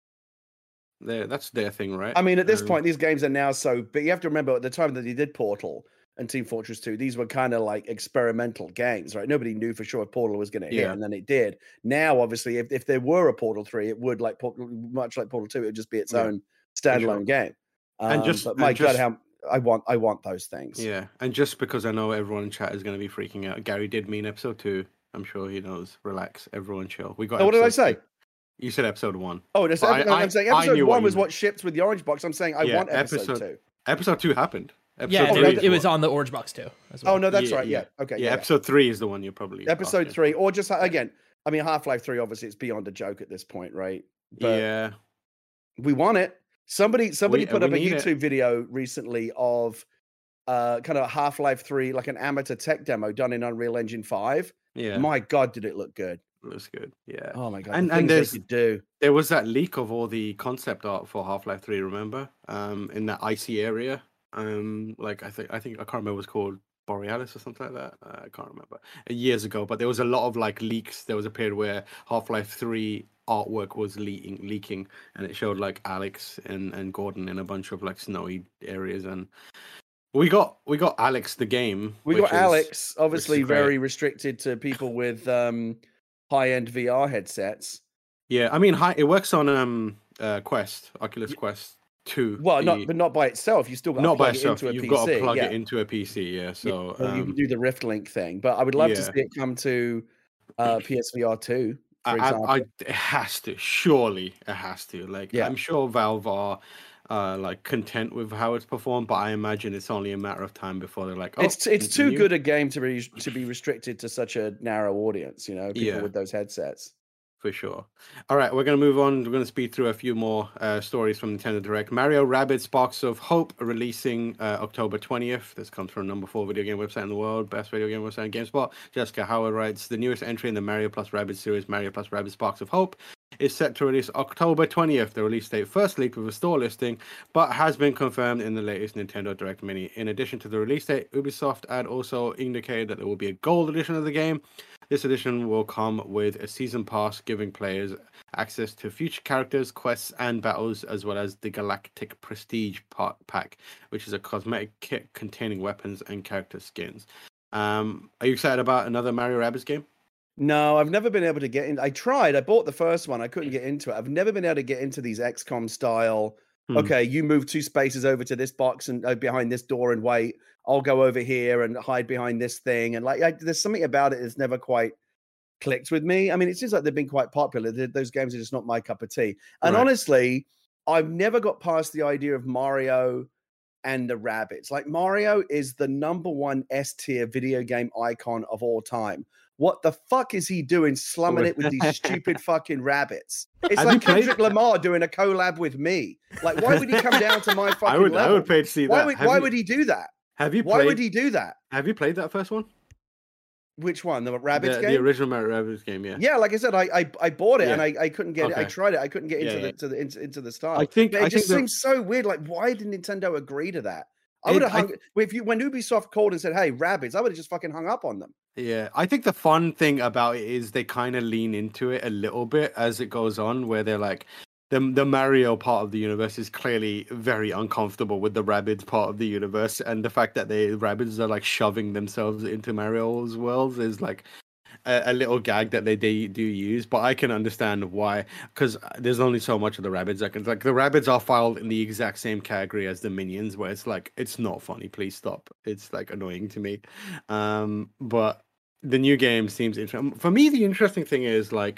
There, that's their thing, right? I mean, at this Um, point, these games are now so big. You have to remember at the time that they did Portal and Team Fortress two, these were kind of like experimental games, right? Nobody knew for sure if Portal was going to hit, Yeah. and then it did. Now, obviously, if, if there were a Portal three, it would like Portal, much like Portal two, it would just be its Yeah, own standalone sure. game. And Um, just- but my and God, just- how I want I want those things. Yeah, and just because I know everyone in chat is going to be freaking out, Gary did mean episode two. I'm sure he knows. Relax, everyone, chill. We got. Oh, what did I episode say? two. You said episode one. Oh, that's, But I- no, I'm I- saying I episode knew what one you was meant. what shipped with the Orange Box. I'm saying I Yeah, want episode, episode- two. Episode two happened. Episode yeah, Oh, three it, no, is it the was one. on the Orange Box too. As well. Oh no, that's Yeah, right. Yeah. yeah. Okay. Yeah, Yeah. yeah. episode three is the one you're probably. Episode asking. three, or just again. I mean, Half Life Three. Obviously, it's beyond a joke at this point, right? But yeah, we want it. Somebody somebody We- put we up a need it. YouTube video recently of uh kind of Half Life Three, like an amateur tech demo done in Unreal Engine Five. yeah, My God, did it look good? looks good. Yeah, Oh my God, And- the and things they there's- could do. there was that leak of all the concept art for Half-Life three. Remember, um, in that icy area. Um, like I think I think I can't remember what it's called. Borealis or something like that. Uh, I can't remember. Uh, Years ago, but there was a lot of like leaks. There was a period where Half-Life three artwork was leaking, leaking, and it showed like Alex and, and Gordon in a bunch of like snowy areas, and we got we got Alex the game. We which got is- Alex, obviously great. very restricted to people with um, high-end V R headsets. Yeah, I mean, hi, it works on um uh, Quest, Oculus Quest two. Well, the- not but not by itself. You still got to not by plug it itself. into a You've P C. got to plug yeah. it into a P C. Yeah, Yeah, so well, you um, can do the Rift Link thing, but I would love to yeah. see it come to uh, P S V R two, for I, example. I, I, it has to. Surely, it has to. Like, Yeah. I'm sure Valve are uh, like content with how it's performed, but I imagine it's only a matter of time before they're like, oh, it's it's too new- good a game to be to be restricted to such a narrow audience. You know, people Yeah. with those headsets. For sure. All right, we're going to move on. We're going to speed through a few more uh, stories from Nintendo Direct. Mario Rabbids Sparks of Hope releasing uh, October twentieth. This comes from number four video game website in the world, best video game website in GameSpot. Jessica Howard writes, the newest entry in the Mario plus Rabbids series, Mario plus Rabbids Sparks of Hope, is set to release October twentieth. The release date first leaked with a store listing, but has been confirmed in the latest Nintendo Direct Mini. In addition to the release date, Ubisoft had also indicated that there will be a gold edition of the game. This edition will come with a season pass, giving players access to future characters, quests, and battles, as well as the Galactic Prestige part pack, which is a cosmetic kit containing weapons and character skins. Um, are you excited about another Mario Rabbids game? No, I've never been able to get in. I tried. I bought the first one. I couldn't get into it. I've never been able to get into these X COM style. Hmm. Okay, you move two spaces over to this box and uh, behind this door and wait. I'll go over here and hide behind this thing. And like, I, there's something about it that's never quite clicked with me. I mean, it seems like they've been quite popular. Th- Those games are just not my cup of tea. And Right. honestly, I've never got past the idea of Mario and the Rabbids. Like, Mario is the number one S tier video game icon of all time. What the fuck is he doing slumming it with these stupid fucking rabbits? It's Have you like played- Kendrick Lamar doing a collab with me. Like, why would he come down to my fucking I would, level? I would pay to see why that. would, have why you, would he do that? Have you Why played? would he do that? Have you played that first one? Which one? The The, Rabbids the game? original Mario Rabbids game, yeah. Yeah, like I said, I I, I bought it and Yeah. I, I couldn't get it. I Okay. tried it. I couldn't get into Yeah, the yeah. to the into, into the style. I think But it I just think the- seems so weird. Like, why did Nintendo agree to that? I It- would have I- hung if you when Ubisoft called and said, "Hey, Rabbids," I would have just fucking hung up on them. Yeah, I think the fun thing about it is they kind of lean into it a little bit as it goes on, where they're like, the the Mario part of the universe is clearly very uncomfortable with the Rabbids part of the universe, and the fact that the Rabbids are like shoving themselves into Mario's worlds is like a, a little gag that they, they do use. But I can understand why, because there's only so much of the Rabbids I can like. The Rabbids are filed in the exact same category as the Minions, where it's like it's not funny. Please stop. It's like annoying to me. Um, but the new game seems interesting. For me, the interesting thing is like,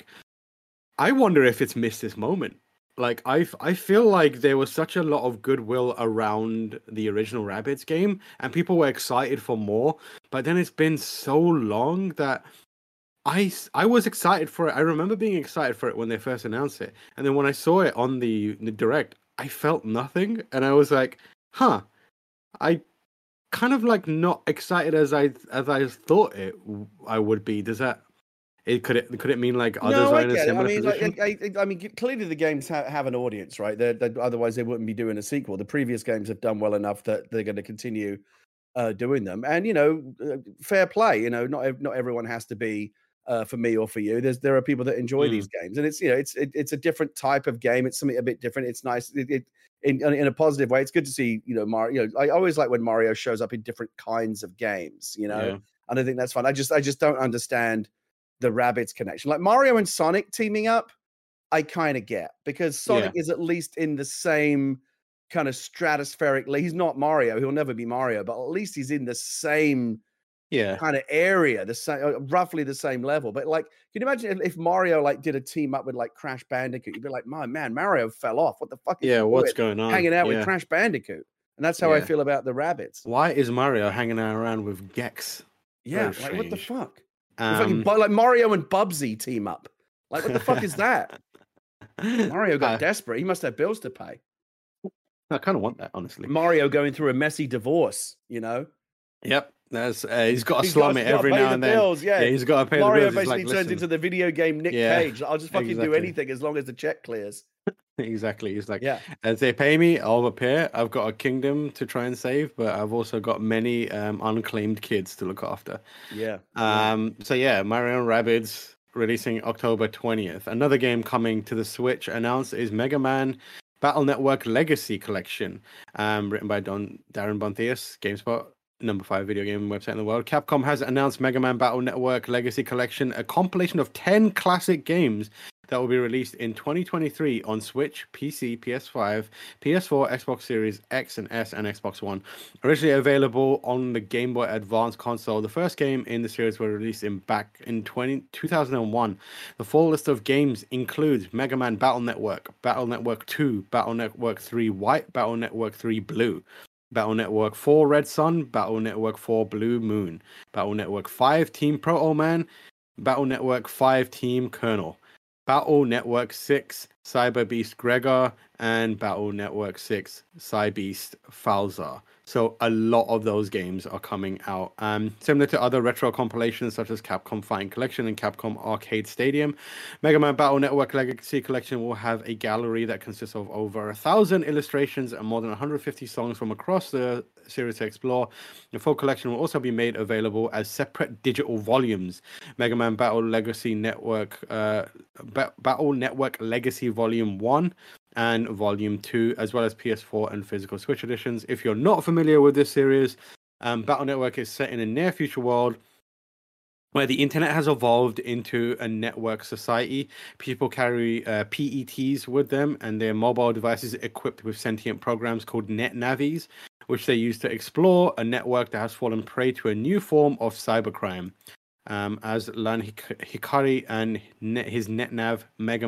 I wonder if it's missed this moment. Like I, f- I feel like there was such a lot of goodwill around the original Rabbids game, and people were excited for more. But then it's been so long that I, s- I was excited for it. I remember being excited for it when they first announced it, and then when I saw it on the, the direct, I felt nothing, and I was like, "Huh." I kind of like not excited as I as I thought it w- I would be. Does that? It could it could it mean like others no, are I in a get it. I similar mean, position? like, I, I, I mean, clearly the games ha- have an audience, right? They're, they're, otherwise, they wouldn't be doing a sequel. The previous games have done well enough that they're going to continue uh, doing them. And you know, uh, fair play. You know, not ev- not everyone has to be uh, for me or for you. There's there are people that enjoy Mm. these games, and it's you know, it's it, it's a different type of game. It's something a bit different. It's nice. It, it in in a positive way. It's good to see you know Mario. You know, I always like when Mario shows up in different kinds of games. You know, Yeah. and I think that's fun. I just I just don't understand the Rabbids connection. Like Mario and Sonic teaming up, I kind of get because Sonic is at least in the same kind of stratospheric. He's not Mario. He'll never be Mario, but at least he's in the same Yeah. kind of area, the same, uh, roughly the same level. But like, can you imagine if, if Mario like did a team up with like Crash Bandicoot? You'd be like, my man, Mario fell off. What the fuck? Is Yeah, he what's doing? going on? Hanging out Yeah. with Crash Bandicoot, and that's how I Yeah. feel about the Rabbids. Why is Mario hanging out around with Gex? Yeah, Very like what the strange. fuck? If fucking Um, Bu- like Mario and Bubsy team up. Like, what the fuck is that? Mario got I, desperate. He must have bills to pay. I kind of want that, honestly. Mario going through a messy divorce, you know? Yep. That's uh, he's got to He's slum gotta- it he's gotta every pay now the and then. bills, yeah. he's got to pay Mario the bills. He's basically like, turns listen, into the video game Nick Yeah, Cage. I'll just fucking do exactly. anything as long as the check clears. Exactly. He's like, Yeah. as they pay me, I'll appear. I've got a kingdom to try and save, but I've also got many um, unclaimed kids to look after. Yeah. yeah. Um, so yeah, Mario and Rabbids releasing October twentieth. Another game coming to the Switch announced is Mega Man Battle Network Legacy Collection, um, written by Don Darren Bontheus, GameSpot, number five video game website in the world. Capcom has announced Mega Man Battle Network Legacy Collection, a compilation of ten classic games that will be released in twenty twenty-three on Switch, P C, P S five, P S four, Xbox Series X and S, and Xbox One. Originally available on the Game Boy Advance console, the first game in the series was released in back in twenty, two thousand one. The full list of games includes Mega Man Battle Network, Battle Network two, Battle Network three White, Battle Network three Blue, Battle Network four Red Sun, Battle Network four Blue Moon, Battle Network five Team Proto Man, Battle Network five Team Colonel, Battle Network six Cyber Beast Gregor, and Battle Network six Cybeast Falzar. So a lot of those games are coming out. Um, similar to other retro compilations such as Capcom Fighting Collection and Capcom Arcade Stadium, Mega Man Battle Network Legacy Collection will have a gallery that consists of over a thousand illustrations and more than one hundred fifty songs from across the series to explore. The full collection will also be made available as separate digital volumes. Mega Man Battle Legacy Network, uh, ba- Battle Network Legacy Volume one and Volume two, as well as P S four and physical Switch editions. If you're not familiar with this series, um, Battle Network is set in a near future world where the internet has evolved into a network society. People carry uh, P E Ts with them and their mobile devices equipped with sentient programs called NetNavis, which they use to explore a network that has fallen prey to a new form of cybercrime. Um, as Lan Hik- Hikari and net- his NetNav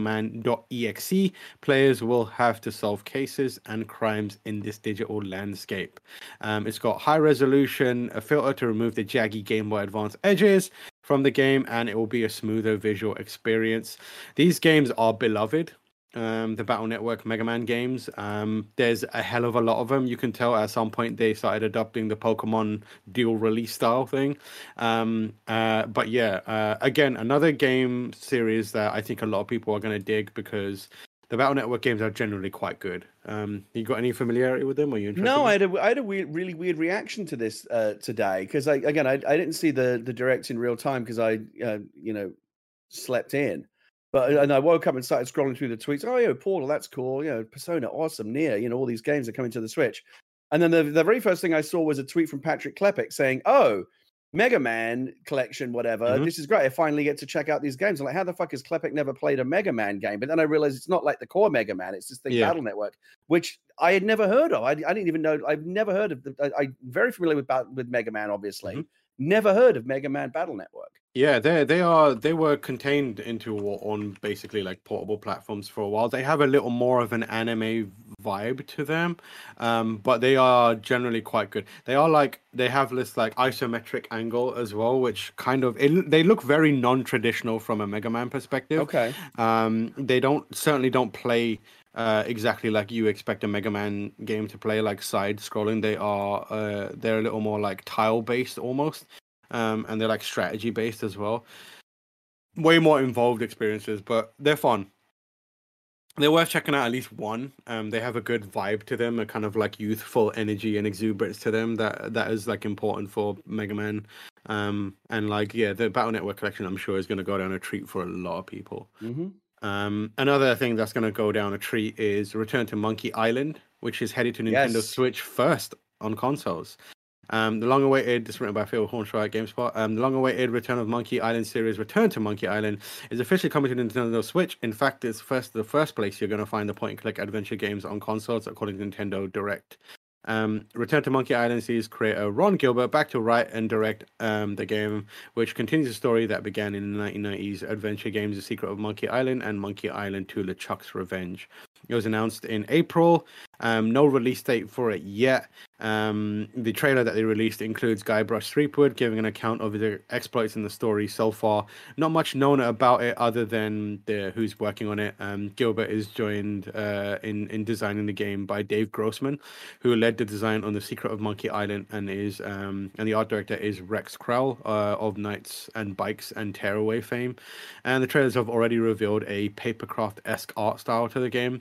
Megaman.exe, players will have to solve cases and crimes in this digital landscape. Um, it's got high resolution, a filter to remove the jaggy Game Boy Advance edges from the game, and it will be a smoother visual experience. These games are beloved. Um, the Battle Network Mega Man games. Um, there's a hell of a lot of them. You can tell at some point they started adopting the Pokemon dual release style thing. Um, uh, but yeah, uh, again, another game series that I think a lot of people are going to dig because the Battle Network games are generally quite good. Um, you got any familiarity with them? Or are you interested? No, in? I had a, I had a weird, really weird reaction to this uh, today because I again I, I didn't see the the direct in real time because I uh, you know slept in. But and I woke up and started scrolling through the tweets. Oh, yeah, Portal, that's cool. You know, Persona, awesome. Nier, you know, all these games are coming to the Switch. And then the, the very first thing I saw was a tweet from Patrick Klepek saying, "Oh, Mega Man collection, whatever. Mhm. This is great. I finally get to check out these games." I'm like, how the fuck has Klepek never played a Mega Man game? But then I realized it's not like the core Mega Man. It's this thing, Yeah. Battle Network, which I had never heard of. I, I didn't even know. I've never heard of. The, I, I'm very familiar with Bat- with Mega Man, obviously. Mhm. Never heard of Mega Man Battle Network. Yeah, they they are they were contained into on basically like portable platforms for a while. They have a little more of an anime vibe to them, um, but they are generally quite good. They are like they have this like isometric angle as well, which kind of it, they look very non-traditional from a Mega Man perspective. Okay. Um, they don't certainly don't play uh, exactly like you expect a Mega Man game to play, like side scrolling. They are uh, they're a little more like tile based almost. Um, and they're like strategy based as well. Way more involved experiences, but they're fun. They're worth checking out at least one. Um, they have a good vibe to them, a kind of like youthful energy and exuberance to them that that is like important for Mega Man. Um, and like yeah, the Battle Network collection I'm sure is going to go down a treat for a lot of people. Mm-hmm. Um, another thing that's going to go down a treat is Return to Monkey Island, which is headed to Nintendo Yes. Switch first on consoles. Um, the long-awaited, this is written by Phil Hornshaw at GameSpot. Um, the long-awaited Return of Monkey Island series, Return to Monkey Island, is officially coming to Nintendo Switch. In fact, it's first the first place you're going to find the point-and-click adventure games on consoles, according to Nintendo Direct. Um, Return to Monkey Island series creator Ron Gilbert back to write and direct um, the game, which continues a story that began in the nineteen nineties adventure games The Secret of Monkey Island and Monkey Island two LeChuck's Revenge. It was announced in April. Um, no release date for it yet. Um, the trailer that they released includes Guybrush Threepwood giving an account of the exploits in the story so far. Not much known about it other than the who's working on it. Um, Gilbert is joined uh, in in designing the game by Dave Grossman, who led the design on The Secret of Monkey Island, and is um, and the art director is Rex Krell uh, of Knights and Bikes and Tearaway fame. And the trailers have already revealed a papercraft-esque art style to the game.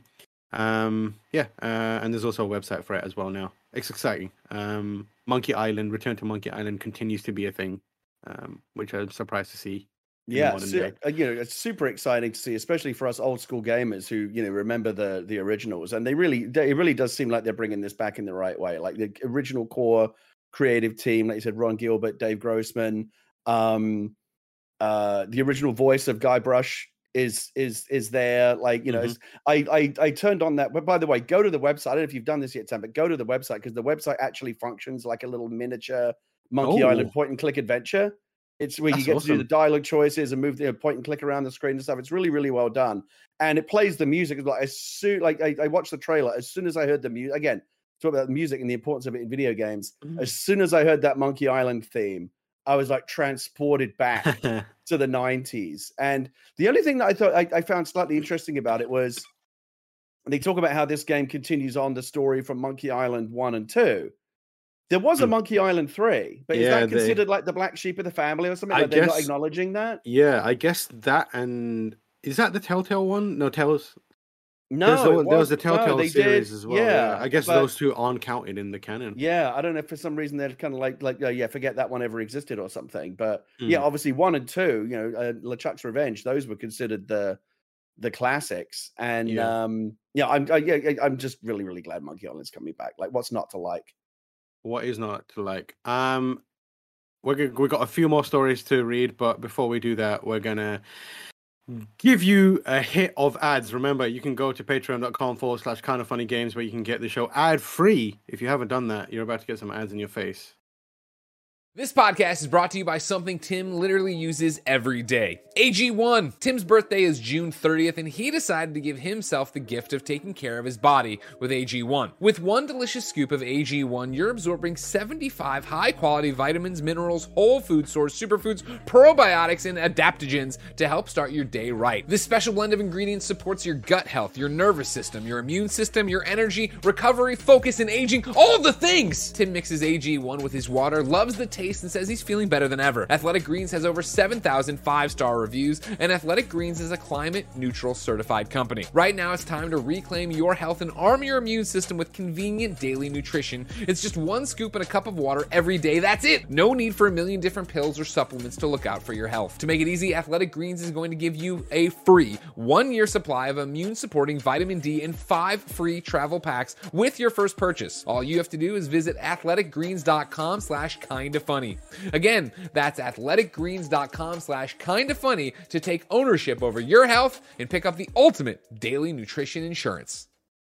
Um, yeah, uh, and there's also a website for it as well now. It's exciting. Um, Monkey Island, Return to Monkey Island continues to be a thing, um, which I'm surprised to see in Yeah, modern su- day. uh, you know, it's super exciting to see, especially for us old school gamers who, you know, remember the the originals. And they really, they, it really does seem like they're bringing this back in the right way. Like the original core creative team, like you said, Ron Gilbert, Dave Grossman, um, uh, the original voice of Guy Brush is is is there. Like, you know, Mhm. it's, I, I I turned on that. But by the way, go to the website. I don't know if you've done this yet, Sam, but go to the website because the website actually functions like a little miniature Monkey Island Oh, point and click adventure. It's where you that's get to do the awesome. dialogue choices and move the point and click around the screen and stuff. It's really, really well done. And it plays the music like as soon like I, I watched the trailer. As soon as I heard the music again, talk about music and the importance of it in video games. As soon as I heard that Monkey Island theme, I was like transported back to the nineties. And the only thing that I thought I, I found slightly interesting about it was they talk about how this game continues on the story from Monkey Island one and two. There was a Mm. Monkey Island three, but is Yeah, that they- considered like the black sheep of the family or something? I Like they're not guess- acknowledging that? Yeah, I guess that and is that the Telltale one? No, Tales. No, There's the, it one- there was the no, Telltale they series did- as well. Yeah, yeah, I guess but- those two aren't counted in the canon. Yeah, I don't know if for some reason they're kind of like like uh, yeah, forget that one ever existed or something. But yeah, Mm. obviously one and two, you know, uh, LeChuck's Revenge, those were considered the the classics. And Yeah. um, yeah, I'm I, yeah, I'm just really really glad Monkey Island's coming back. Like, what's not to like? What is not to like? Um, we're g- we got a few more stories to read, but before we do that, we're gonna give you a hit of ads. Remember, you can go to patreon.com forward slash kind of funny games where you can get the show ad free. If you haven't done that, you're about to get some ads in your face. This podcast is brought to you by something Tim literally uses every day. A G one. Tim's birthday is June thirtieth, and he decided to give himself the gift of taking care of his body with A G one. With one delicious scoop of A G one, you're absorbing seventy-five high-quality vitamins, minerals, whole food source, superfoods, probiotics, and adaptogens to help start your day right. This special blend of ingredients supports your gut health, your nervous system, your immune system, your energy, recovery, focus, and aging, all the things! Tim mixes A G one with his water, loves the taste, and says he's feeling better than ever. Athletic Greens has over seven thousand five-star reviews, and Athletic Greens is a climate-neutral certified company. Right now, it's time to reclaim your health and arm your immune system with convenient daily nutrition. It's just one scoop in a cup of water every day. That's it! No need for a million different pills or supplements to look out for your health. To make it easy, Athletic Greens is going to give you a free one-year supply of immune-supporting vitamin D and five free travel packs with your first purchase. All you have to do is visit athleticgreens.com slash kinda funny. Again, that's athleticgreens.com slash kinda funny to take ownership over your health and pick up the ultimate daily nutrition insurance.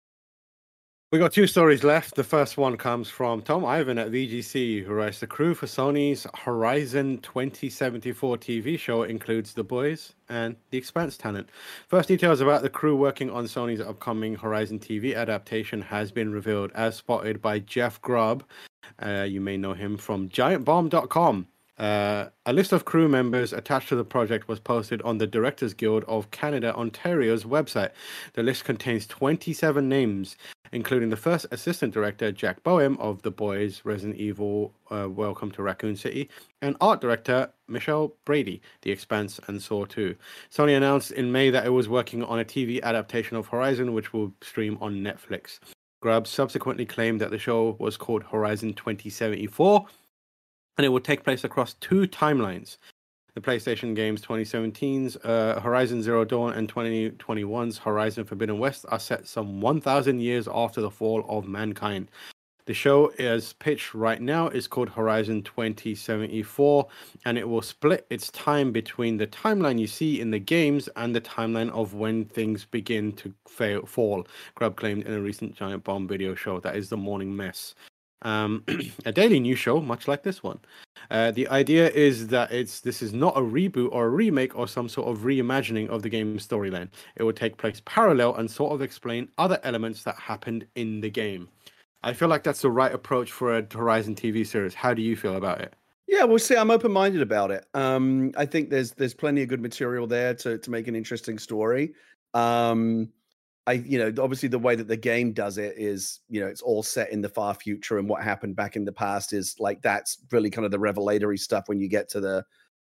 We got two stories left. The first one comes from Tom Ivan at V G C, who writes the crew for Sony's Horizon twenty seventy-four T V show includes The Boys and The Expanse talent. First details about the crew working on Sony's upcoming Horizon T V adaptation has been revealed, as spotted by Jeff Grubb. Uh, you may know him from giant bomb dot com. Uh, a list of crew members attached to the project was posted on the Directors Guild of Canada, Ontario's website. The list contains twenty-seven names, including the first assistant director, Jack Boehm, of The Boys, Resident Evil, uh, Welcome to Raccoon City, and art director, Michelle Brady, The Expanse, and Saw two. Sony announced in May that it was working on a T V adaptation of Horizon, which will stream on Netflix. Grubb subsequently claimed that the show was called Horizon twenty seventy-four, and it would take place across two timelines. The PlayStation games twenty seventeen's uh, Horizon Zero Dawn and twenty twenty-one's Horizon Forbidden West are set some one thousand years after the fall of mankind. The show, as pitched right now, is called Horizon twenty seventy-four, and it will split its time between the timeline you see in the games and the timeline of when things begin to fail, fall, Grubb claimed in a recent Giant Bomb video show. That is The Morning Mess. Um, a daily news show, much like this one. Uh, the idea is that it's this is not a reboot or a remake or some sort of reimagining of the game's storyline. It will take place parallel and sort of explain other elements that happened in the game. I feel like that's the right approach for a Horizon T V series. How do you feel about it? Yeah, we'll see. I'm open-minded about it. Um, I think there's there's plenty of good material there to to make an interesting story. Um, I, you know, obviously the way that the game does it is, you know, it's all set in the far future, and what happened back in the past is like that's really kind of the revelatory stuff when you get to the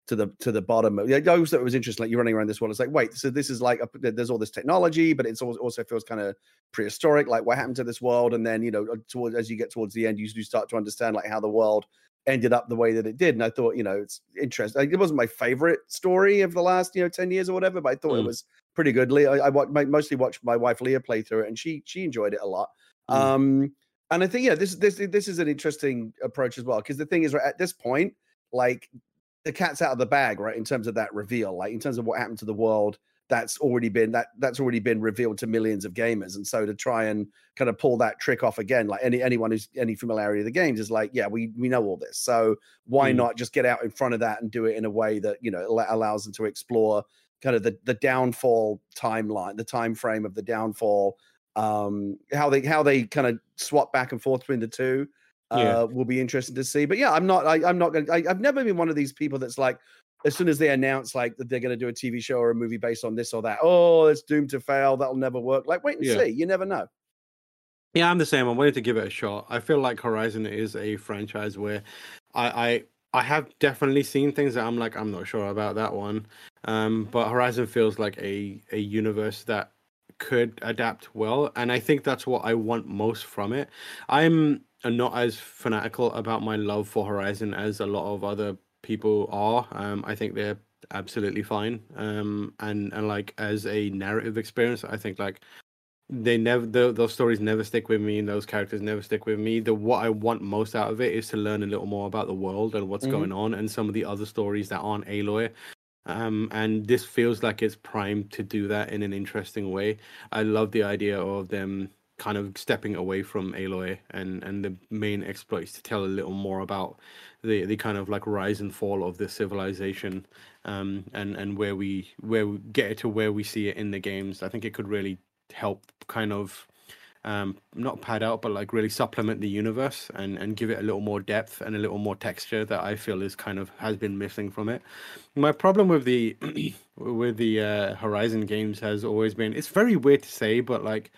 to the to the bottom. Yeah, those that was interesting. Like you're running around this world. It's like, wait, so this is like a, there's all this technology, but it's also feels kind of prehistoric. Like what happened to this world? And then you know, towards as you get towards the end, you do start to understand like how the world ended up the way that it did. And I thought, you know, it's interesting. Like, it wasn't my favorite story of the last you know ten years or whatever, but I thought mm. it was pretty good. I, I, I mostly watched my wife Leah play through it, and she she enjoyed it a lot. Mm. Um, and I think yeah, this this this is an interesting approach as well, because the thing is, right, at this point, like. The cat's out of the bag, right? In terms of that reveal, like in terms of what happened to the world, that's already been that that's already been revealed to millions of gamers. And so to try and kind of pull that trick off again, like any anyone who's any familiarity of the games is like, yeah, we we know all this. So why mm. not just get out in front of that and do it in a way that, you know, allows them to explore kind of the the downfall timeline, the time frame of the downfall, um, how they how they kind of swap back and forth between the two. Yeah. Uh, will be interesting to see. But yeah, I'm not. I, I'm not going. to I've never been one of these people that's like, as soon as they announce like that they're going to do a T V show or a movie based on this or that, oh, it's doomed to fail. That'll never work. Like, wait and yeah. see. You never know. Yeah, I'm the same. I'm willing to give it a shot. I feel like Horizon is a franchise where I I, I have definitely seen things that I'm like, I'm not sure about that one. Um, but Horizon feels like a a universe that could adapt well, and I think that's what I want most from it. I'm not as fanatical about my love for Horizon as a lot of other people are. Um, I think they're absolutely fine. Um, and and like as a narrative experience, I think like they never the, those stories never stick with me, and those characters never stick with me. The what I want most out of it is to learn a little more about the world and what's mm-hmm. going on, and some of the other stories that aren't Aloy. Um, and this feels like it's primed to do that in an interesting way. I love the idea of them kind of stepping away from Aloy and, and the main exploits to tell a little more about the, the kind of like rise and fall of this civilization, um, and, and where we where we get it to where we see it in the games. I think it could really help kind of um, not pad out, but like really supplement the universe and, and give it a little more depth and a little more texture that I feel is kind of has been missing from it. My problem with the with the uh, Horizon games has always been, it's very weird to say, but like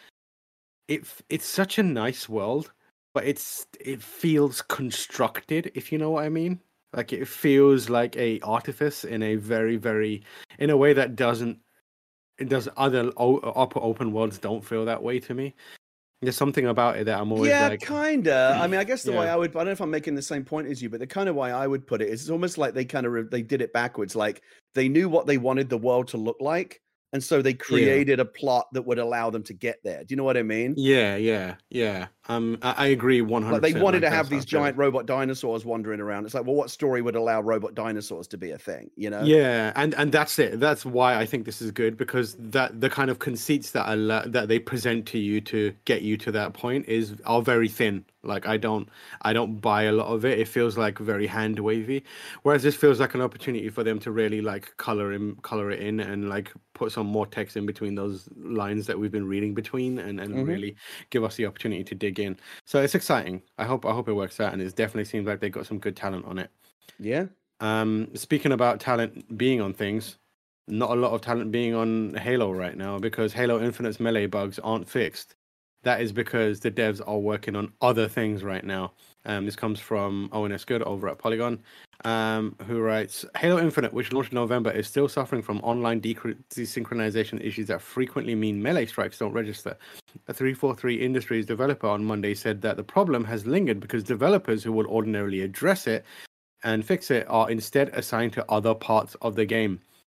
it it's such a nice world, but it's it feels constructed, if you know what I mean. Like it feels like a artifice in a very very in a way that doesn't it does other upper open worlds don't feel that way to me. There's something about it that I'm always yeah, like... kinda. I mean, I guess the yeah. way I would... I don't know if I'm making the same point as you, but the kind of way I would put it is it's almost like they kind of... They did it backwards. Like, they knew what they wanted the world to look like, and so they created yeah. a plot that would allow them to get there. Do you know what I mean? Yeah, yeah, yeah. Um, I, I agree one hundred percent. Like, they wanted like to have these giant robot dinosaurs wandering around. It's like, well, what story would allow robot dinosaurs to be a thing, you know? Yeah, and, and that's it. That's why I think this is good, because that the kind of conceits that allow, that they present to you to get you to that point is are very thin. Like I don't I don't buy a lot of it. It feels like very hand wavy. Whereas this feels like an opportunity for them to really like color in color it in and like put some more text in between those lines that we've been reading between, and, and mm-hmm. really give us the opportunity to dig in. So it's exciting. I hope I hope it works out, and it definitely seems like they got some good talent on it. Yeah. Um speaking about talent being on things, not a lot of talent being on Halo right now, because Halo Infinite's melee bugs aren't fixed. That is because the devs are working on other things right now. Um, this comes from Owen S. Good over at Polygon, um, who writes, Halo Infinite, which launched in November, is still suffering from online de- desynchronization issues that frequently mean melee strikes don't register. A three forty-three Industries developer on Monday said that the problem has lingered because developers who would ordinarily address it and fix it are instead assigned to other parts of the game.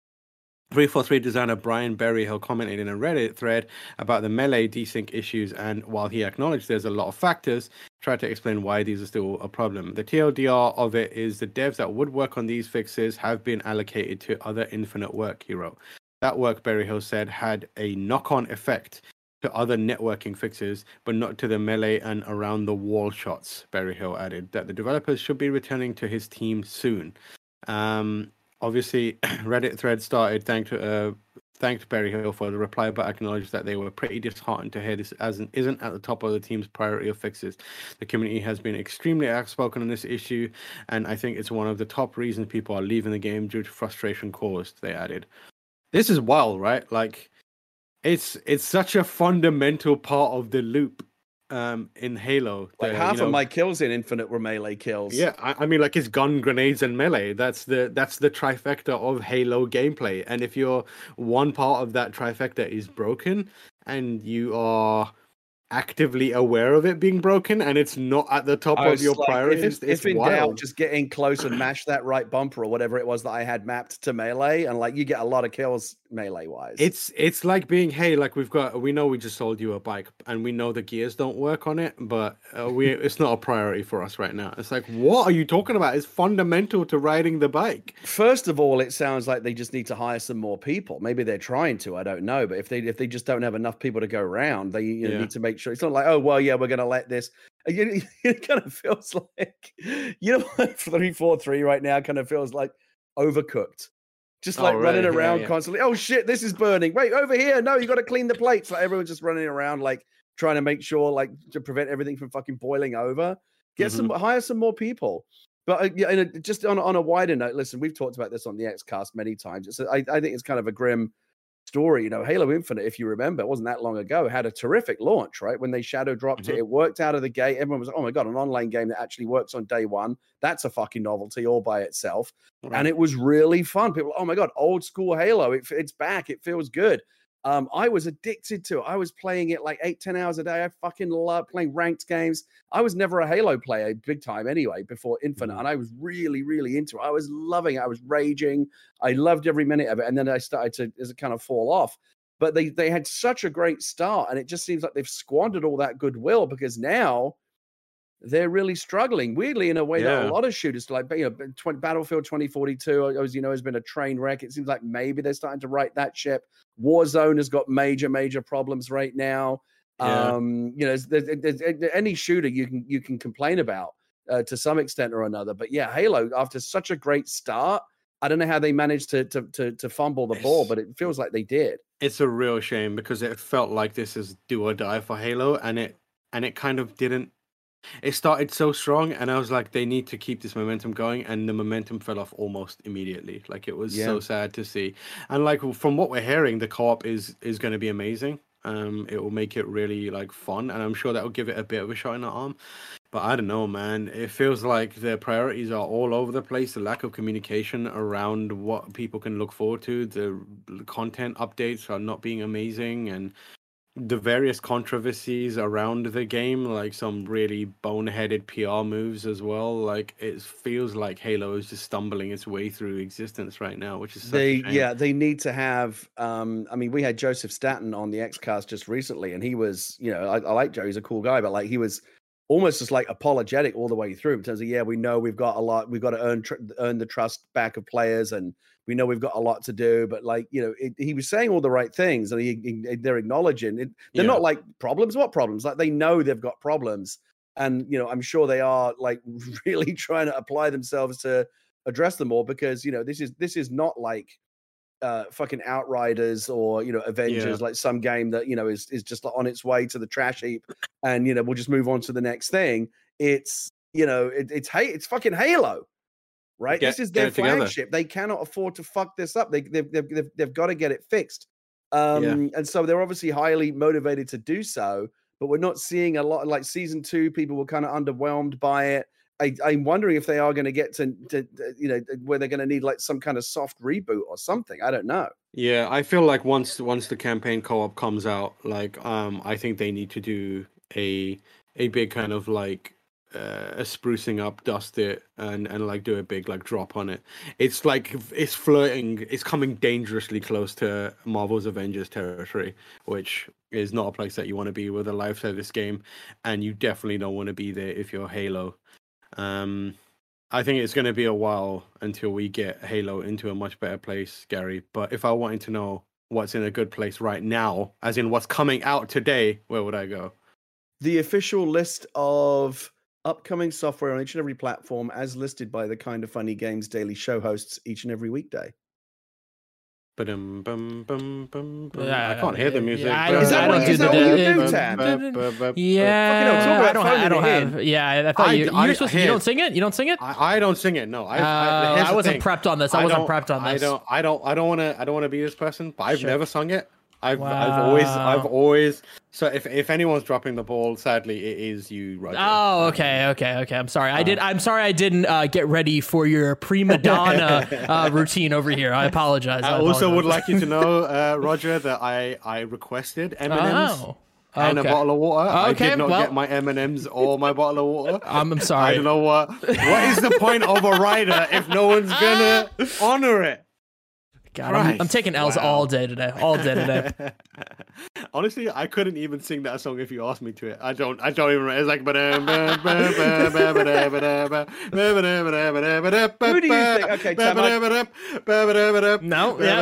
three forty-three designer Brian Berryhill commented in a Reddit thread about the melee desync issues, and while he acknowledged there's a lot of factors, tried to explain why these are still a problem. The T L D R of it is the devs that would work on these fixes have been allocated to other Infinite work, he wrote. That work, Berryhill said, had a knock-on effect to other networking fixes, but not to the melee and around the wall shots. Berryhill added that the developers should be returning to his team soon. Um... Obviously, Reddit thread started thanked uh, thanked Berryhill for the reply, but acknowledged that they were pretty disheartened to hear this as an, isn't at the top of the team's priority of fixes. The community has been extremely outspoken on this issue, and I think it's one of the top reasons people are leaving the game due to frustration caused, they added. This is wild, right? Like, it's it's such a fundamental part of the loop. um, in Halo. Like the, half you know, of my kills in Infinite were melee kills. Yeah, I, I mean, like it's gun, grenades, and melee. That's the that's the trifecta of Halo gameplay. And if you're one part of that trifecta is broken, and you are actively aware of it being broken, and it's not at the top I of was your like, priority if, list, if it's in doubt, wild. just get in close and mash that right bumper or whatever it was that I had mapped to melee, and like you get a lot of kills melee wise. It's it's like being, hey, like we've got, we know we just sold you a bike, and we know the gears don't work on it, but uh, we it's not a priority for us right now. It's like, what are you talking about? It's fundamental to riding the bike. First of all, it sounds like they just need to hire some more people. Maybe they're trying to. I don't know, but if they if they just don't have enough people to go around, they you know, Yeah. need to make sure it's not like, oh well, yeah, we're going to let this. It, it kind of feels like, you know, three four three right now kind of feels like Overcooked. Just like Oh, running really? Yeah, around yeah. constantly. Oh shit, this is burning. Wait, over here. No, you got to clean the plates. Like everyone's just running around, like trying to make sure, like to prevent everything from fucking boiling over. Get some, hire some more people. But uh, yeah, and uh, just on on a wider note, listen, we've talked about this on the Xcast many times. It's, I, I think it's kind of a grim story. You know, Halo Infinite, if you remember, it wasn't that long ago, had a terrific launch, right? When they shadow dropped Mhm. it, it worked out of the gate. Everyone was like, oh my God, an online game that actually works on day one. That's a fucking novelty all by itself. Right. And it was really fun. People, oh my God, old school Halo. It, it's back. It feels good. Um, I was addicted to it. I was playing it like eight, ten hours a day. I fucking love playing ranked games. I was never a Halo player big time anyway before Infinite. Mhm. And I was really, really into it. I was loving it. I was raging. I loved every minute of it. And then I started to as it kind of fall off. But they they had such a great start. And it just seems like they've squandered all that goodwill because now they're really struggling. Weirdly, in a way that Yeah. a lot of shooters, like you know, twenty, Battlefield twenty forty-two, as you know, has been a train wreck. It seems like maybe they're starting to right that ship. Warzone has got major, major problems right now. Yeah. Um, you know, there's, there's, there's any shooter you can you can complain about uh, to some extent or another. But yeah, Halo, after such a great start, I don't know how they managed to to to, to fumble the ball, It's- but it feels like they did. It's a real shame because it felt like this is do or die for Halo, and it and it kind of didn't. It started so strong, and I was like, they need to keep this momentum going, and the momentum fell off almost immediately. Like it was Yeah. so sad to see, and like from what we're hearing, the co-op is is going to be amazing. Um, it will make it really like fun, and I'm sure that will give it a bit of a shot in the arm. But I don't know, man. It feels like their priorities are all over the place. The lack of communication around what people can look forward to, the content updates are not being amazing, and the various controversies around the game, like some really boneheaded P R moves as well. Like it feels like Halo is just stumbling its way through existence right now, which is such They a shame. yeah, they need to have um I mean, we had Joseph Staten on the Xcast just recently, and he was, you know, I, I like Joe, he's a cool guy, but like he was almost just like apologetic all the way through in terms of, yeah, we know we've got a lot, we've got to earn tr- earn the trust back of players, and we know we've got a lot to do, but like, you know, it, he was saying all the right things, and he, he, they're acknowledging it. They're Yeah. not like problems. What problems? Like they know they've got problems, and you know, I'm sure they are like really trying to apply themselves to address them all, because you know, this is this is not like uh fucking Outriders or you know Avengers, Yeah. like some game that you know is is just on its way to the trash heap, and you know we'll just move on to the next thing. It's you know it, it's hey it's fucking Halo. Right, Get- this is get their it together. flagship. They cannot afford to fuck this up. They they've they've, they've, they've got to get it fixed. Um, Yeah. and so they're obviously highly motivated to do so. But we're not seeing a lot. Like season two, people were kind of underwhelmed by it. I, I'm wondering if they are going to get to, to, to, you know, where they're going to need like some kind of soft reboot or something. I don't know. Yeah, I feel like once once the campaign co-op comes out, like um, I think they need to do a a big kind of like uh, a sprucing up, dust it, and and like do a big like drop on it. It's like it's flirting, it's coming dangerously close to Marvel's Avengers territory, which is not a place that you want to be with a live service game, and you definitely don't want to be there if you're Halo. Um, I think it's going to be a while until we get Halo into a much better place, Gary. But if I wanted to know what's in a good place right now, as in what's coming out today, where would I go? The official list of upcoming software on each and every platform, as listed by the Kind of Funny Games daily show hosts each and every weekday. Ba-dum, bum, bum, bum, bum. Yeah, I can't hear the yeah, music. I don't- Is that what- is that what you do, Tam? Yeah, Fucking hell, talk I about don't, phoning I don't it have. Yeah, I thought I- you. I- You're supposed to, you here. don't sing it. You don't sing it. I, I don't sing it. No, I, Uh, I, here's I the wasn't thing. prepped on this. I, wasn't don't- prepped on I this. don't. I don't. I don't want to. I don't want to be this person. But I've Sure. never sung it. I've I've always Wow. I've always so if if anyone's dropping the ball, sadly it is you, Roger. Oh, okay, okay, okay. I'm sorry. I did. I'm sorry. I didn't uh, get ready for your prima donna uh, routine over here. I apologize. I I also would apologize. like you to know, uh, Roger, that I I requested M and M's Oh, and a okay. bottle of water. I Okay, did not well- get my M and M's or my bottle of water. I'm, I'm I sorry. don't know what. What is the point of a rider if no one's gonna honor it? God, I'm, I'm Christ. taking L's Wow. all day today. All day today. Honestly, I couldn't even sing that song if you asked me to it. I don't. I don't even remember. It's like. ba-dum, ba- ba- ba- ba- ba- ba- ba- ba- ba- ba- ba- ba- ba- ba- Who do you think- okay, Tam, I- No, yeah.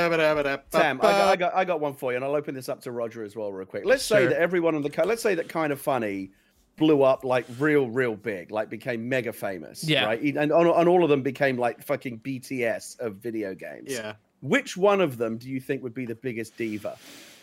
Sam, I got, I got I got one for you, and I'll open this up to Roger as well, real quick. Let's say Sure. that everyone on the co- let's say that Kind of Funny blew up like real, real big, like became mega famous. Yeah. Right. And, and and all of them became like fucking B T S of video games. Yeah. Which one of them do you think would be the biggest diva?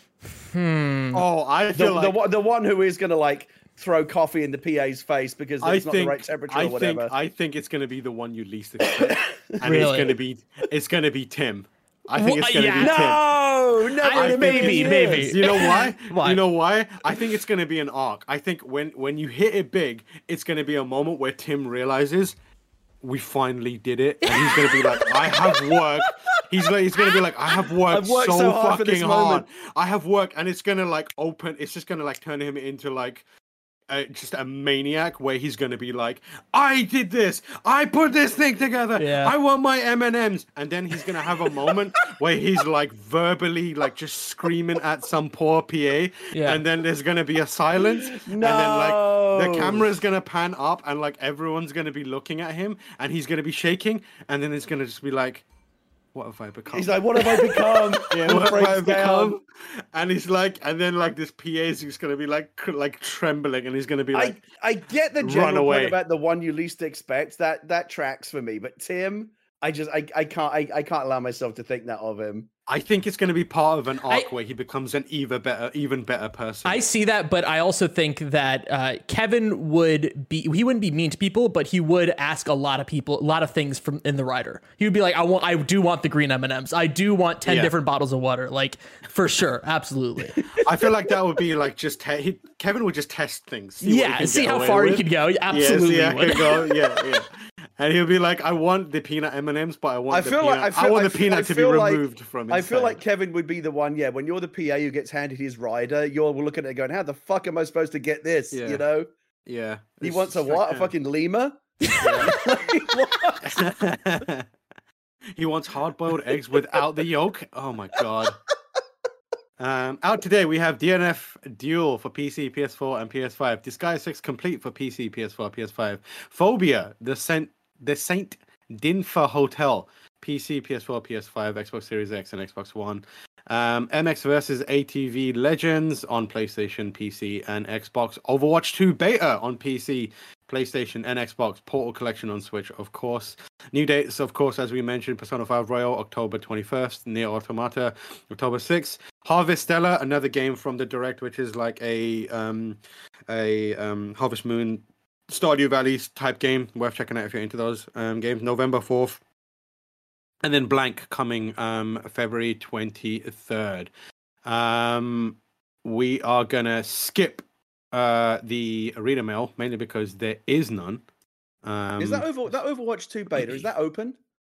Hmm. Oh, I The, feel the, like. one- the one who is gonna like throw coffee in the P A's face because I it's not think. the right temperature I or think. whatever. I think it's gonna be the one you least expect, and Really? it's gonna be. It's gonna be Tim. I think Wha- it's gonna yeah. be Tim. no, no, I- in a maybe, million maybe. years. You know why? Why? You know why? I think it's gonna be an arc. I think when when you hit it big, it's gonna be a moment where Tim realizes we finally did it, and he's gonna be like, "I have worked." He's like, he's gonna be like, "I have worked, I've worked so, so hard for fucking this hard. moment." I have worked," and it's gonna like open. It's just gonna like turn him into like. Uh, just a maniac where he's gonna be like, I did this, I put this thing together, Yeah. I want my M and M's, and then he's gonna have a moment where he's like verbally like just screaming at some poor P A, Yeah. and then there's gonna be a silence, and then like the No. camera's gonna pan up, and like everyone's gonna be looking at him, and he's gonna be shaking, and then it's gonna just be like, what have I become? He's like, what have I become? Yeah, And what have breaks I down. become? And he's like, and then like this P A is just gonna be like, cr- like trembling, and he's gonna be like, I, I get the run general away. point about the one you least expect. That that tracks for me. But Tim, I just I, I can't I, I can't allow myself to think that of him. I think it's gonna be part of an arc I- where he becomes an even better, even better person. I see that, but I also think that uh, Kevin would be, he wouldn't be mean to people, but he would ask a lot of people, a lot of things from in the rider. He would be like, I want, I do want the green M and M's. I do want ten Yeah. different bottles of water. Like, for sure. Absolutely. I feel like that would be like just te- he, Kevin would just test things. See what he yeah. can See get how away far he with. could go. Yeah, Absolutely. see how he would. could go. Yeah, yeah. And he'll be like, I want the peanut M and M's, but I want I the feel peanut. like I feel want I the feel- peanut I to be feel like- removed from his I feel head. like Kevin would be the one. Yeah, when you're the P A who gets handed his rider, you're looking at it going, how the fuck am I supposed to get this? Yeah. You know, yeah. he It's wants a just like, what? A yeah. fucking lemur? What? He wants hard-boiled eggs without the yolk. Oh my god. Um, out today we have D N F Duel for P C, P S four, and P S five. Disguise six Complete for P C, P S four, P S five. Phobia, the Saint, the Saint Dinfa Hotel, P C, P S four, P S five, Xbox Series X, and Xbox One. Um, M X versus A T V Legends on PlayStation, P C, and Xbox. Overwatch two Beta on P C, PlayStation, and Xbox. Portal Collection on Switch, of course. New dates, of course, as we mentioned, Persona five Royal, October twenty-first. Nier Automata, October sixth. Harvestella, another game from the Direct, which is like a um, a um, Harvest Moon, Stardew Valley type game. Worth checking out if you're into those um, games. November fourth. And then Blank coming um, February twenty-third. Um, we are going to skip uh, the Arena Mail, mainly because there is none. Um, Is that over that Overwatch two beta? Is that open?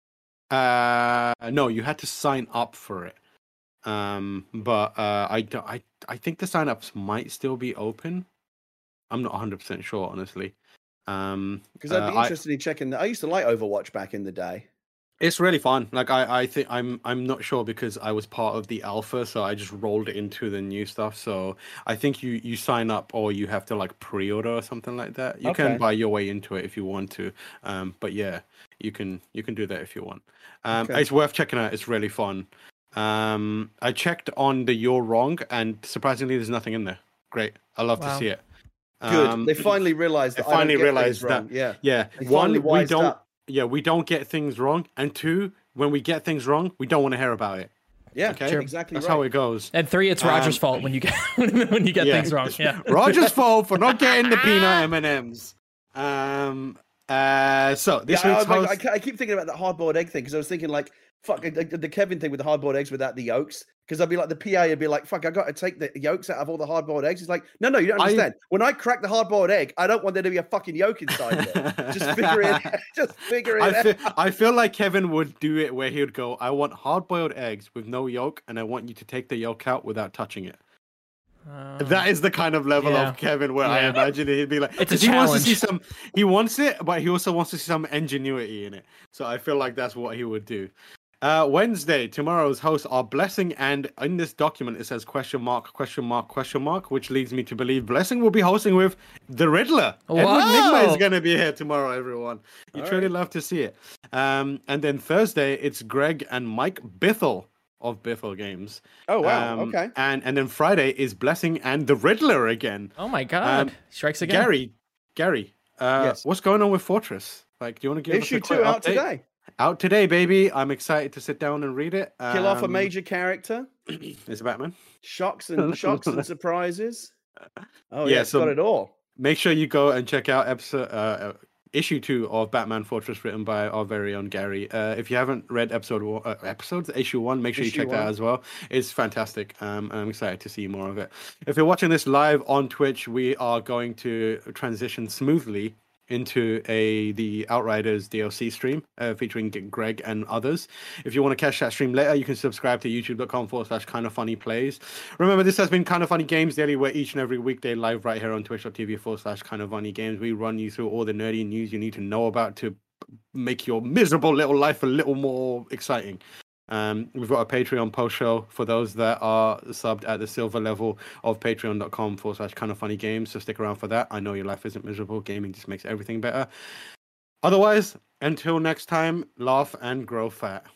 Uh, no, you had to sign up for it. Um, but uh, I, do- I, I think the signups might still be open. I'm not one hundred percent sure, honestly. Um, Because I'd uh, be I- interested in checking that. I used to like Overwatch back in the day. It's really fun. Like I, I think I'm I'm not sure because I was part of the alpha, so I just rolled into the new stuff. So I think you you sign up or you have to like pre-order or something like that. You Okay. can buy your way into it if you want to. Um, but yeah, you can you can do that if you want. Um, Okay. It's worth checking out. It's really fun. Um, I checked on the You're Wrong, and surprisingly, there's nothing in there. Great. I love Wow. to see it. Good. Um, they finally realized they that. I don't finally get realized things wrong. that- Yeah. Yeah. They One, finally we wised don't. up. Yeah, we don't get things wrong, and two, when we get things wrong, we don't want to hear about it. Yeah. Okay, Sure. Exactly. That's right. how it goes. And three, it's Roger's Um, fault when you get when you get Yeah. things wrong. Yeah. Roger's fault for not getting the peanut M and M's. Um. Uh. So this Yeah, I, week's I, host. I, I keep thinking about that hard boiled egg thing because I was thinking like, fuck the, the Kevin thing with the hard boiled eggs without the yolks. Because I'd be like, the P A would be like, fuck, I got to take the yolks out of all the hard-boiled eggs. He's like, no, no, you don't understand. I... When I crack the hard-boiled egg, I don't want there to be a fucking yolk inside there. Just figure it out. Just figure it I feel, out. I feel like Kevin would do it where he would go, I want hard-boiled eggs with no yolk, and I want you to take the yolk out without touching it. Uh, that is the kind of level yeah. of Kevin where yeah. I imagine he'd be like, it's a he challenge. wants to see some, he wants it, but he also wants to see some ingenuity in it. So I feel like that's what he would do. Uh, Wednesday, tomorrow's hosts are Blessing, and in this document it says question mark, question mark, question mark, which leads me to believe Blessing will be hosting with the Riddler. Wow. Edward Nigma is going to be here tomorrow, everyone. You All truly right. love to see it. Um, and then Thursday, it's Greg and Mike Bithell of Bithell Games. Oh, wow. Um, Okay. And and then Friday is Blessing and the Riddler again. Oh my god. Um, Strikes again. Gary, Gary, uh, Yes. what's going on with Fortress? Like, do you want to give Issue us a quick two out update? today. Out today, baby. I'm excited to sit down and read it. Kill off a Um, major character. It's Batman. Shocks and shocks and surprises. Oh, Yeah, yeah, it's so- got it all. Make sure you go and check out episode uh, issue two of Batman Fortress, written by our very own Gary. Uh, if you haven't read episode one, uh, episodes issue one, make sure Issue you check that one. out as well. It's fantastic. Um, and I'm excited to see more of it. If you're watching this live on Twitch, we are going to transition smoothly into a the Outriders D L C stream uh, featuring G- Greg and others. If you want to catch that stream later, you can subscribe to youtube.com forward slash kind of funny plays. Remember, this has been Kind of Funny Games Daily, where each and every weekday live right here on twitch.tv forward slash kind of funny games, we run you through all the nerdy news you need to know about to make your miserable little life a little more exciting. Um, we've got a Patreon post show for those that are subbed at the silver level of patreon.com forward slash kind of funny games. So stick around for that. I know your life isn't miserable. Gaming just makes everything better. Otherwise, until next time, laugh and grow fat.